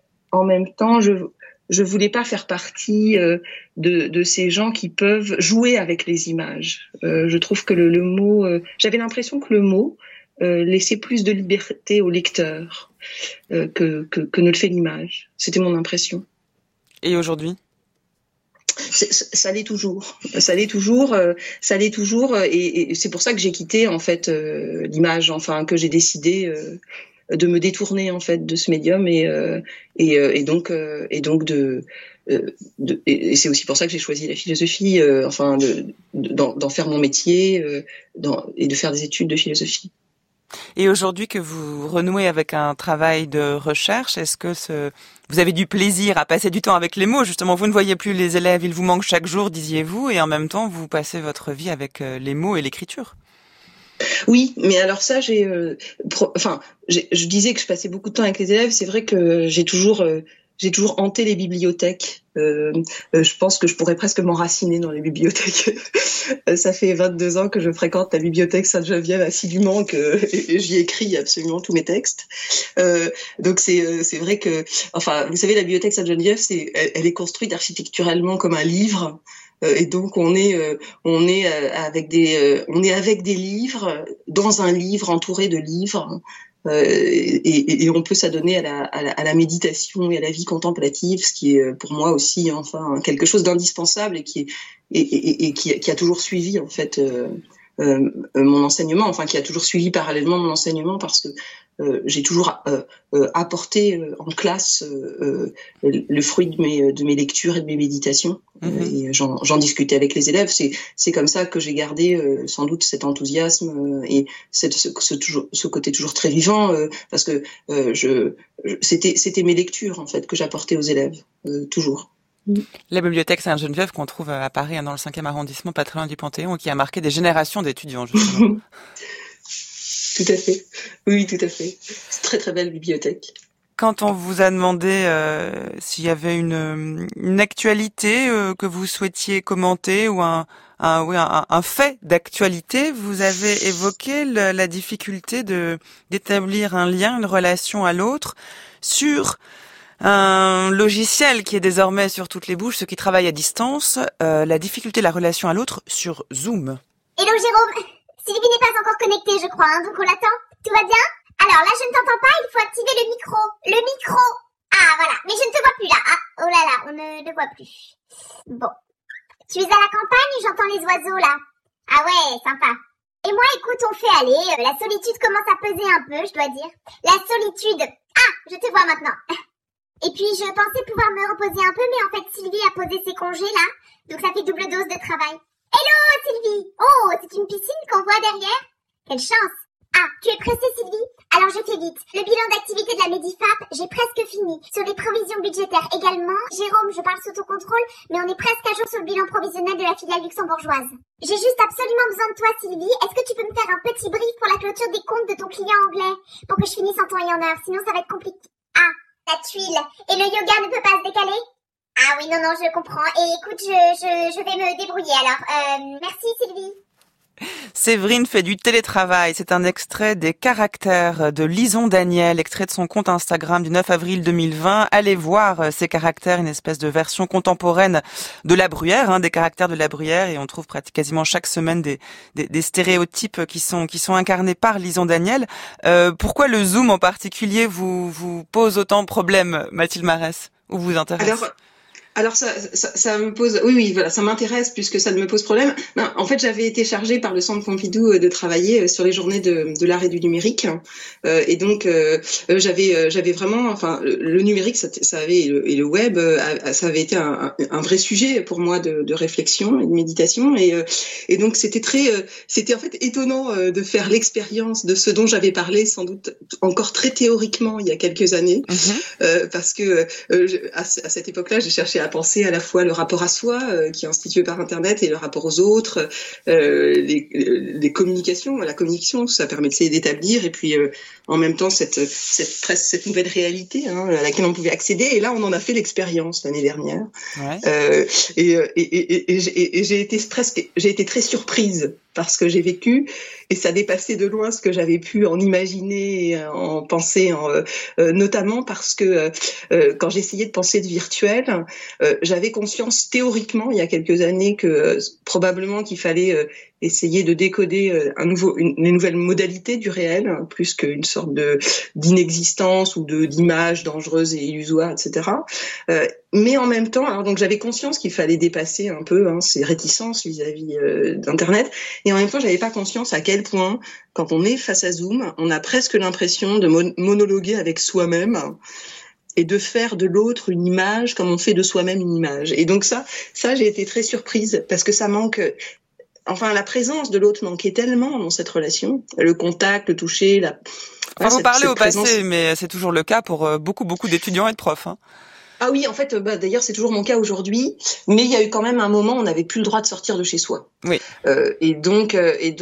je voulais pas faire partie de ces gens qui peuvent jouer avec les images. Je trouve que le mot, j'avais l'impression que le mot laissait plus de liberté au lecteur que ne le fait l'image. C'était mon impression. Et aujourd'hui ? Ça l'est toujours. Ça l'est toujours. Et c'est pour ça que j'ai quitté en fait l'image. Enfin, que j'ai décidé de me détourner en fait de ce médium et c'est aussi pour ça que j'ai choisi la philosophie. D'en faire mon métier et de faire des études de philosophie. Et aujourd'hui que vous renouez avec un travail de recherche, est-ce que vous avez du plaisir à passer du temps avec les mots ? Justement, vous ne voyez plus les élèves, ils vous manquent chaque jour, disiez-vous, et en même temps, vous passez votre vie avec les mots et l'écriture. Oui, mais alors ça, je disais que je passais beaucoup de temps avec les élèves. C'est vrai que j'ai toujours hanté les bibliothèques. Je pense que je pourrais presque m'enraciner dans les bibliothèques. Ça fait 22 ans que je fréquente la bibliothèque Sainte-Geneviève assidûment, et j'y écris absolument tous mes textes. Donc c'est vrai que, enfin, vous savez, la bibliothèque Sainte-Geneviève, elle est construite architecturalement comme un livre. Et donc on est avec des livres dans un livre entouré de livres. Et on peut s'adonner à la méditation et à la vie contemplative, ce qui est pour moi aussi quelque chose d'indispensable et qui a toujours suivi en fait mon enseignement, qui a toujours suivi parallèlement mon enseignement, parce que j'ai toujours apporté en classe le fruit de mes lectures et de mes méditations. Et j'en discutais avec les élèves. C'est comme ça que j'ai gardé sans doute cet enthousiasme et ce côté toujours très vivant, parce que c'était mes lectures en fait que j'apportais aux élèves toujours. La bibliothèque Sainte-Geneviève qu'on trouve à Paris, dans le 5e arrondissement, pas très loin du Panthéon, qui a marqué des générations d'étudiants, justement. Tout à fait. Oui, tout à fait. C'est une très très belle bibliothèque. Quand on vous a demandé s'il y avait une actualité que vous souhaitiez commenter ou un fait d'actualité, vous avez évoqué la difficulté d'établir un lien, une relation à l'autre sur un logiciel qui est désormais sur toutes les bouches, ceux qui travaillent à distance, la difficulté de la relation à l'autre sur Zoom. Hello Jérôme, Sylvie n'est pas encore connectée je crois, donc on l'attend. Tout va bien ? Alors là je ne t'entends pas, il faut activer le micro. Le micro. Ah voilà, mais je ne te vois plus là. Ah, oh là là, on ne le voit plus. Bon. Tu es à la campagne et j'entends les oiseaux là. Ah ouais, sympa. Et moi écoute, on fait aller, la solitude commence à peser un peu, je dois dire. La solitude. Ah, je te vois maintenant. Et puis je pensais pouvoir me reposer un peu, mais en fait Sylvie a posé ses congés là, donc ça fait double dose de travail. Hello Sylvie. Oh, c'est une piscine qu'on voit derrière. Quelle chance. Ah, tu es pressée Sylvie? Alors je fais vite. Le bilan d'activité de la Medifap, j'ai presque fini. Sur les provisions budgétaires également. Jérôme, je parle sous ton contrôle, mais on est presque à jour sur le bilan provisionnel de la filiale luxembourgeoise. J'ai juste absolument besoin de toi Sylvie. Est-ce que tu peux me faire un petit brief pour la clôture des comptes de ton client anglais? Pour que je finisse en temps et en heure, sinon ça va être compliqué. Ah, la tuile. Et le yoga ne peut pas se décaler? Ah oui, non, je comprends. Et écoute, je vais me débrouiller alors. Merci Sylvie. Séverine fait du télétravail. C'est un extrait des caractères de Lison Daniel, extrait de son compte Instagram du 9 avril 2020. Allez voir ces caractères, une espèce de version contemporaine de La Bruyère, des caractères de La Bruyère, et on trouve quasiment chaque semaine des stéréotypes qui sont incarnés par Lison Daniel. Pourquoi le Zoom en particulier vous pose autant de problèmes, Mathilde Marès, ou vous intéresse? Alors ça me pose, oui, voilà, ça m'intéresse plus que ça ne me pose problème. Non, en fait, j'avais été chargée par le Centre Pompidou de travailler sur les journées de l'art et du numérique, et donc j'avais vraiment, enfin, le numérique, et le web, ça avait été un vrai sujet pour moi de réflexion et de méditation, et donc c'était en fait étonnant de faire l'expérience de ce dont j'avais parlé sans doute encore très théoriquement il y a quelques années, parce que à cette époque-là, j'ai cherché à penser à la fois le rapport à soi qui est institué par Internet et le rapport aux autres, les communications. La communication, ça permet d'établir, et puis en même temps cette nouvelle réalité à laquelle on pouvait accéder. Et là, on en a fait l'expérience l'année dernière. Ouais. Et j'ai été très surprise par ce que j'ai vécu, et ça dépassait de loin ce que j'avais pu en imaginer et en penser, notamment parce que quand j'essayais de penser de virtuel, j'avais conscience théoriquement il y a quelques années que probablement qu'il fallait essayer de décoder les nouvelles modalités du réel, plus qu'une sorte d'inexistence ou d'images dangereuses et illusoires, etc. Mais en même temps, alors donc j'avais conscience qu'il fallait dépasser un peu ces réticences vis-à-vis d'Internet, et en même temps j'avais pas conscience à quel point, quand on est face à Zoom, on a presque l'impression de monologuer avec soi-même et de faire de l'autre une image comme on fait de soi-même une image. Et donc ça j'ai été très surprise, parce que ça manque. Enfin, la présence de l'autre manquait tellement dans cette relation, le contact, le toucher, vous parlez au passé, mais c'est toujours le cas pour beaucoup d'étudiants et de profs. Ah oui, en fait, d'ailleurs, c'est toujours mon cas aujourd'hui, mais il y a eu quand même un moment où on n'avait plus le droit de sortir de chez soi. Oui. Et donc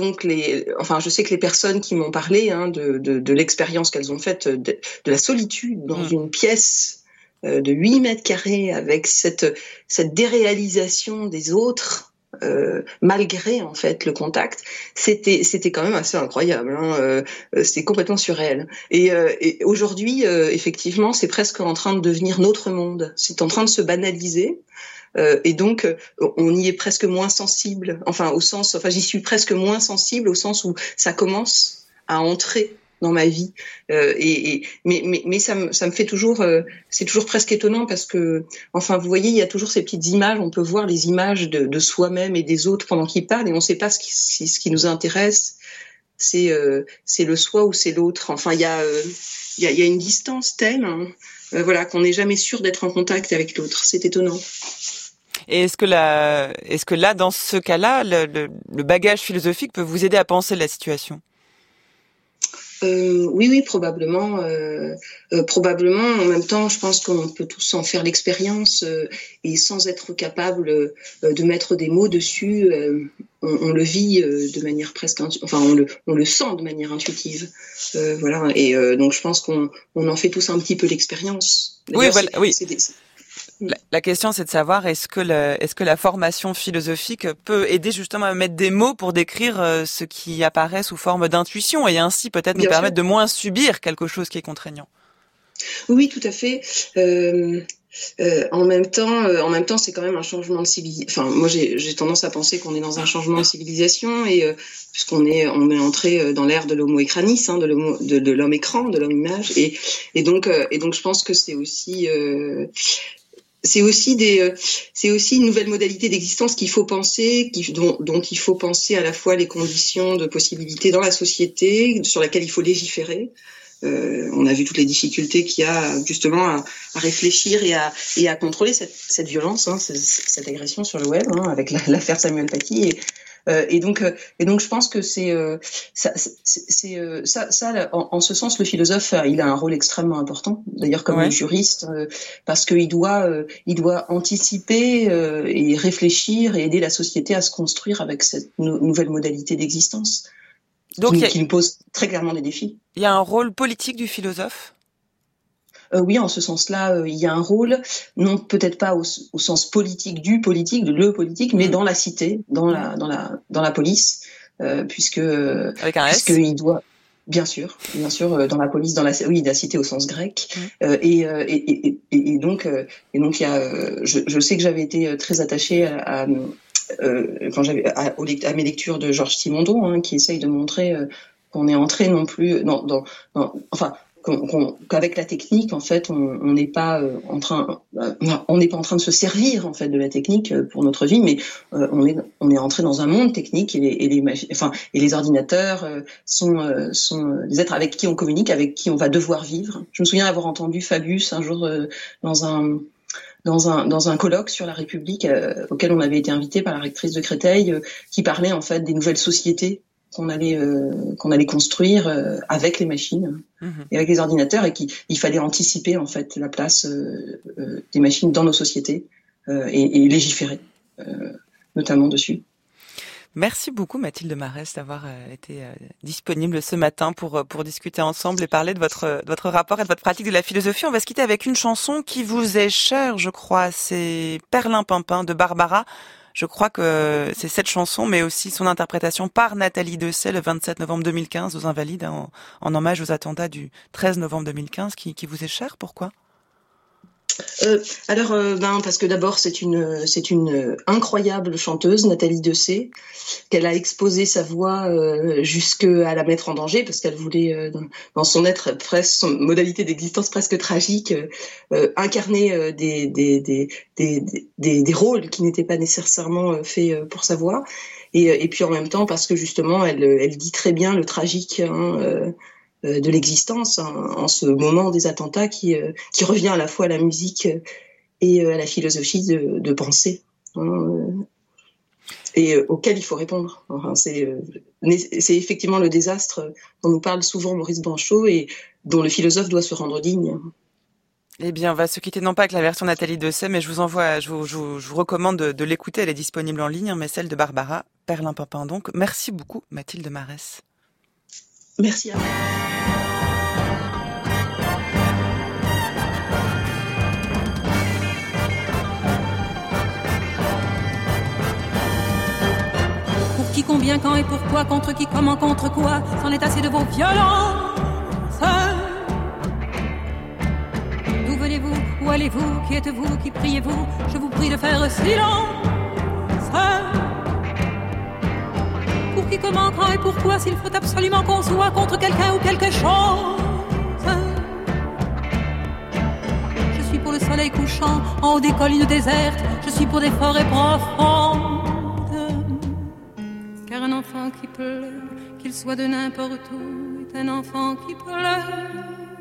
je sais que les personnes qui m'ont parlé de l'expérience qu'elles ont faite de la solitude dans une pièce de 8 mètres carrés avec cette déréalisation des autres, malgré en fait le contact, c'était quand même assez incroyable, c'était complètement surréel, et aujourd'hui effectivement c'est presque en train de devenir notre monde, c'est en train de se banaliser, et donc on y est presque moins sensible, j'y suis presque moins sensible au sens où ça commence à entrer dans ma vie, mais ça me fait toujours, c'est toujours presque étonnant, parce que vous voyez, il y a toujours ces petites images, on peut voir les images de soi-même et des autres pendant qu'ils parlent, et on ne sait pas ce qui nous intéresse, c'est le soi ou c'est l'autre. Il y a une distance telle, qu'on n'est jamais sûr d'être en contact avec l'autre. C'est étonnant. Et est-ce que là, dans ce cas-là, le bagage philosophique peut vous aider à penser la situation? Oui, probablement. Probablement. En même temps, je pense qu'on peut tous en faire l'expérience, et sans être capable de mettre des mots dessus, on le vit de manière presque, on le sent de manière intuitive. Voilà. Et donc, je pense qu'on en fait tous un petit peu l'expérience. Oui, voilà. Oui. La question, c'est de savoir est-ce que la formation philosophique peut aider justement à mettre des mots pour décrire ce qui apparaît sous forme d'intuition, et ainsi peut-être nous permettre de moins subir quelque chose qui est contraignant. Oui, tout à fait. En même temps, c'est quand même un changement de civilisation. Moi, j'ai tendance à penser qu'on est dans un changement de civilisation, et puisqu'on est entré dans l'ère de l'homo ekranis, de l'homme écran, de l'homme image, et donc je pense que c'est aussi une nouvelle modalité d'existence qu'il faut penser, dont il faut penser à la fois les conditions de possibilité dans la société, sur laquelle il faut légiférer. On a vu toutes les difficultés qu'il y a justement à réfléchir et à contrôler cette violence, cette agression sur le web, avec l'affaire Samuel Paty. Et donc je pense que en ce sens, le philosophe, il a un rôle extrêmement important, d'ailleurs comme le juriste, parce qu'il doit anticiper et réfléchir et aider la société à se construire avec cette nouvelle modalité d'existence, qui nous pose très clairement des défis. Il y a un rôle politique du philosophe? Oui, en ce sens-là, il y a un rôle, non peut-être pas au sens politique de le politique, mais dans la cité, dans la police, Avec un S. Puisqu'il doit, bien sûr, dans la police, dans la cité au sens grec. Et donc il y a, je sais que j'avais été très attachée à mes lectures de Georges Simondon, qui essaye de montrer qu'on est entré non plus qu'avec la technique, en fait, on n'est pas en train de se servir en fait de la technique pour notre vie, mais on est entré dans un monde technique et les ordinateurs sont des êtres avec qui on communique, avec qui on va devoir vivre. Je me souviens avoir entendu Fabius un jour dans un colloque sur la République auquel on avait été invité par la rectrice de Créteil, qui parlait en fait des nouvelles sociétés qu'on allait construire avec les machines et avec les ordinateurs, et qu'il fallait anticiper en fait la place des machines dans nos sociétés et légiférer notamment dessus. Merci beaucoup Mathilde Marès d'avoir été disponible ce matin pour discuter ensemble et parler de votre rapport et de votre pratique de la philosophie. On va se quitter avec une chanson qui vous est chère, je crois, c'est Perlimpinpin de Barbara. Je crois que c'est cette chanson, mais aussi son interprétation par Nathalie Dessay le 27 novembre 2015 aux Invalides, en hommage aux attentats du 13 novembre 2015, qui vous est chère. Pourquoi ? Parce que d'abord c'est une incroyable chanteuse, Nathalie Dessay, qu'elle a exposé sa voix jusqu'à la mettre en danger, parce qu'elle voulait dans son être presque, son modalité d'existence presque tragique, incarner des rôles qui n'étaient pas nécessairement faits pour sa voix, et puis en même temps parce que justement elle dit très bien le tragique de l'existence en ce moment des attentats qui revient à la fois à la musique et à la philosophie de pensée, et auquel il faut répondre. Enfin, c'est effectivement le désastre dont nous parle souvent Maurice Banchot et dont le philosophe doit se rendre digne. Eh bien, on va se quitter non pas avec la version Nathalie Dessay, mais je vous recommande de l'écouter. Elle est disponible en ligne, mais celle de Barbara Perlimpinpin. Donc, merci beaucoup Mathilde Marès. Merci à vous. Pour qui, combien, quand et pourquoi, contre qui, comment, contre quoi, c'en est assez de vos violences. D'où venez-vous, où allez-vous, qui êtes-vous, qui priez-vous, je vous prie de faire silence. Pour qui, comment, quand et pourquoi, s'il faut absolument qu'on soit contre quelqu'un ou quelque chose. Je suis pour le soleil couchant en haut des collines désertes, je suis pour des forêts profondes. Car un enfant qui pleure, qu'il soit de n'importe où, est un enfant qui pleure.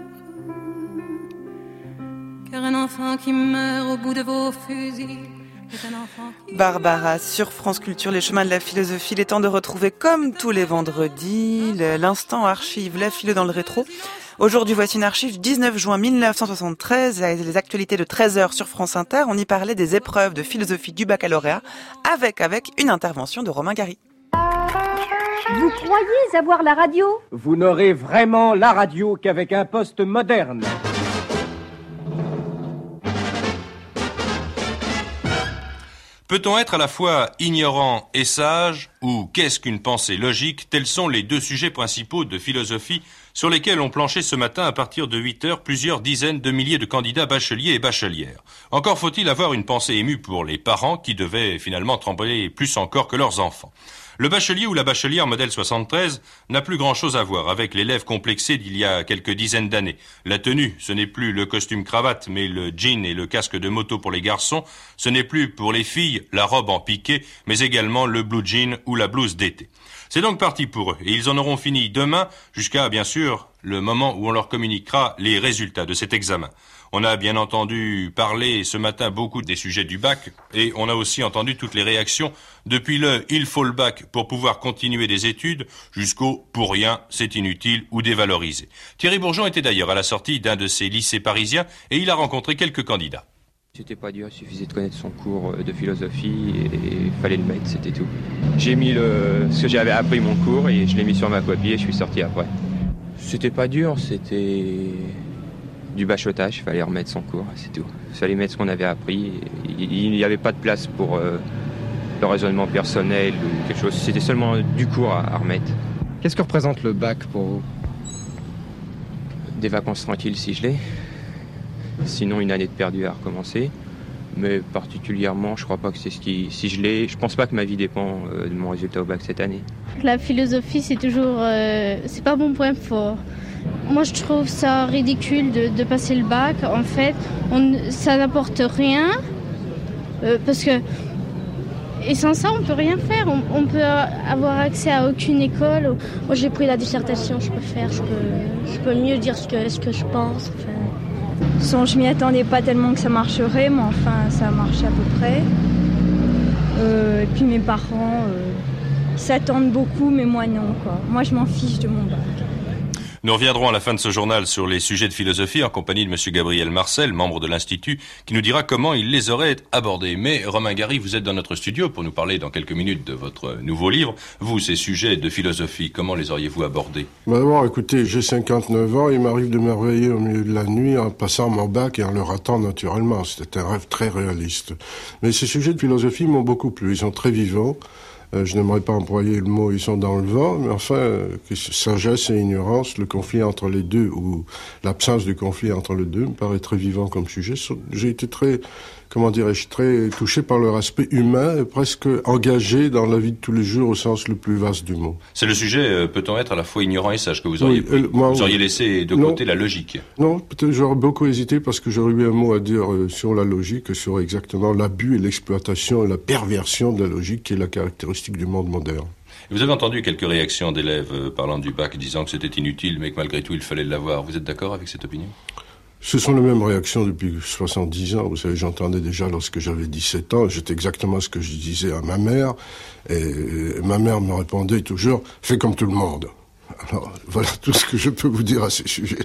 Car un enfant qui meurt au bout de vos fusils. Barbara, sur France Culture, les chemins de la philosophie. Il est temps de retrouver, comme tous les vendredis, l'instant archive, la philo dans le rétro. Aujourd'hui, voici une archive 19 juin 1973, les actualités de 13h sur France Inter. On y parlait des épreuves de philosophie du baccalauréat avec une intervention de Romain Gary. Vous croyez avoir la radio ? Vous n'aurez vraiment la radio qu'avec un poste moderne. Peut-on être à la fois ignorant et sage, ou qu'est-ce qu'une pensée logique ? Tels sont les deux sujets principaux de philosophie sur lesquels ont planché ce matin à partir de 8h plusieurs dizaines de milliers de candidats bacheliers et bachelières. Encore faut-il avoir une pensée émue pour les parents qui devaient finalement trembler plus encore que leurs enfants. Le bachelier ou la bachelière modèle 73 n'a plus grand-chose à voir avec l'élève complexé d'il y a quelques dizaines d'années. La tenue, ce n'est plus le costume cravate, mais le jean et le casque de moto pour les garçons. Ce n'est plus pour les filles la robe en piqué, mais également le blue jean ou la blouse d'été. C'est donc parti pour eux, et ils en auront fini demain, jusqu'à, bien sûr, le moment où on leur communiquera les résultats de cet examen. On a bien entendu parler ce matin beaucoup des sujets du bac, et on a aussi entendu toutes les réactions depuis le « il faut le bac pour pouvoir continuer des études » jusqu'au « pour rien, c'est inutile ou dévalorisé ». Thierry Bourgeon était d'ailleurs à la sortie d'un de ces lycées parisiens, et il a rencontré quelques candidats. C'était pas dur, il suffisait de connaître son cours de philosophie et il fallait le mettre, c'était tout. J'ai mis ce que j'avais appris mon cours et je l'ai mis sur ma copie et je suis sorti après. C'était pas dur, c'était du bachotage, il fallait remettre son cours, c'est tout. Il fallait mettre ce qu'on avait appris, il n'y avait pas de place pour le raisonnement personnel ou quelque chose. C'était seulement du cours à remettre. Qu'est-ce que représente le bac pour vous ? Des vacances tranquilles si je l'ai. Sinon, une année de perdu à recommencer. Mais particulièrement, je crois pas que c'est ce qui... Si je l'ai, je pense pas que ma vie dépend de mon résultat au bac cette année. La philosophie, c'est toujours... c'est pas mon point fort. Moi, je trouve ça ridicule de passer le bac. En fait, ça n'apporte rien. Parce que... Et sans ça, on peut rien faire. On peut avoir accès à aucune école. Moi, j'ai pris la dissertation, je peux mieux dire ce que je pense. Enfin. Je m'y attendais pas tellement que ça marcherait, mais enfin, ça a marché à peu près. Et puis mes parents s'attendent beaucoup, mais moi non, quoi. Moi, je m'en fiche de mon bac. Nous reviendrons à la fin de ce journal sur les sujets de philosophie en compagnie de monsieur Gabriel Marcel, membre de l'Institut, qui nous dira comment il les aurait abordés. Mais Romain Gary, vous êtes dans notre studio pour nous parler dans quelques minutes de votre nouveau livre. Vous, ces sujets de philosophie, comment les auriez-vous abordés ? D'abord, écoutez, j'ai 59 ans, il m'arrive de m'éveiller au milieu de la nuit en passant mon bac et en le ratant naturellement. C'était un rêve très réaliste. Mais ces sujets de philosophie m'ont beaucoup plu, ils sont très vivants. Je n'aimerais pas employer le mot « ils sont dans le vent », mais enfin, sagesse et ignorance, le conflit entre les deux, ou l'absence de conflit entre les deux, me paraît très vivant comme sujet. J'ai été très touché par leur aspect humain et presque engagé dans la vie de tous les jours au sens le plus vaste du mot. C'est le sujet, peut-on être à la fois ignorant et sage, que vous auriez pris. Vous auriez laissé de côté la logique. Non, peut-être j'aurais beaucoup hésité parce que j'aurais eu un mot à dire sur la logique, sur exactement l'abus et l'exploitation et la perversion de la logique qui est la caractéristique du monde moderne. Vous avez entendu quelques réactions d'élèves parlant du bac, disant que c'était inutile, mais que malgré tout il fallait l'avoir. Vous êtes d'accord avec cette opinion ? Ce sont les mêmes réactions depuis 70 ans. Vous savez, j'entendais déjà lorsque j'avais 17 ans, j'étais exactement ce que je disais à ma mère, et ma mère me répondait toujours « fais comme tout le monde ». Alors, voilà tout ce que je peux vous dire à ces sujets.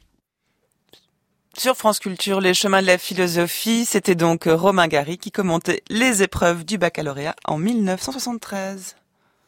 Sur France Culture, les chemins de la philosophie, c'était donc Romain Gary qui commentait les épreuves du baccalauréat en 1973.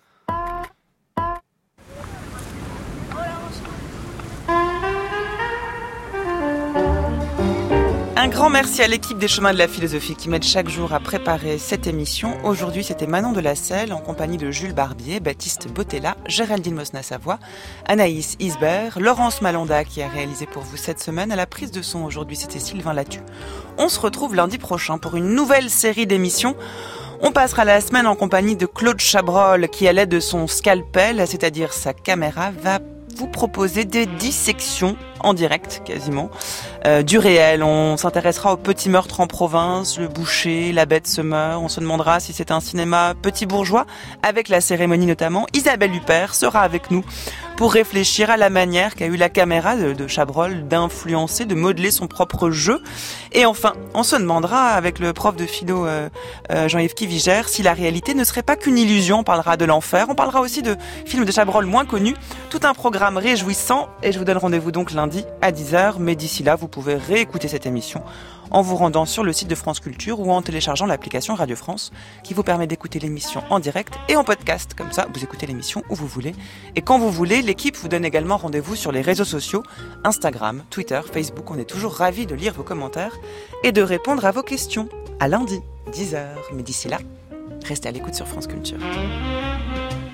Un grand merci à l'équipe des Chemins de la Philosophie qui m'aide chaque jour à préparer cette émission. Aujourd'hui, c'était Manon de la Selle en compagnie de Jules Barbier, Baptiste Bottella, Géraldine Mosna-Savoie, Anaïs Isbert, Laurence Malonda qui a réalisé pour vous cette semaine. À la prise de son aujourd'hui, c'était Sylvain Latu. On se retrouve lundi prochain pour une nouvelle série d'émissions. On passera la semaine en compagnie de Claude Chabrol qui, à l'aide de son scalpel, c'est-à-dire sa caméra, va vous proposer des dissections en direct quasiment du réel. On s'intéressera aux petits meurtres en province, le boucher, la bête se meurt. On se demandera si c'est un cinéma petit bourgeois avec la cérémonie notamment. Isabelle Huppert sera avec nous pour réfléchir à la manière qu'a eu la caméra de Chabrol d'influencer, de modeler son propre jeu. Et enfin, on se demandera avec le prof de philo Jean-Yves Kivigère si la réalité ne serait pas qu'une illusion. On parlera de l'enfer, on parlera aussi de films de Chabrol moins connus. Tout un programme réjouissant et je vous donne rendez-vous donc lundi à 10h. Mais d'ici là, vous pouvez réécouter cette émission en vous rendant sur le site de France Culture ou en téléchargeant l'application Radio France qui vous permet d'écouter l'émission en direct et en podcast. Comme ça, vous écoutez l'émission où vous voulez et quand vous voulez. L'équipe vous donne également rendez-vous sur les réseaux sociaux, Instagram, Twitter, Facebook. On est toujours ravis de lire vos commentaires et de répondre à vos questions. À lundi, 10h. Mais d'ici là, restez à l'écoute sur France Culture.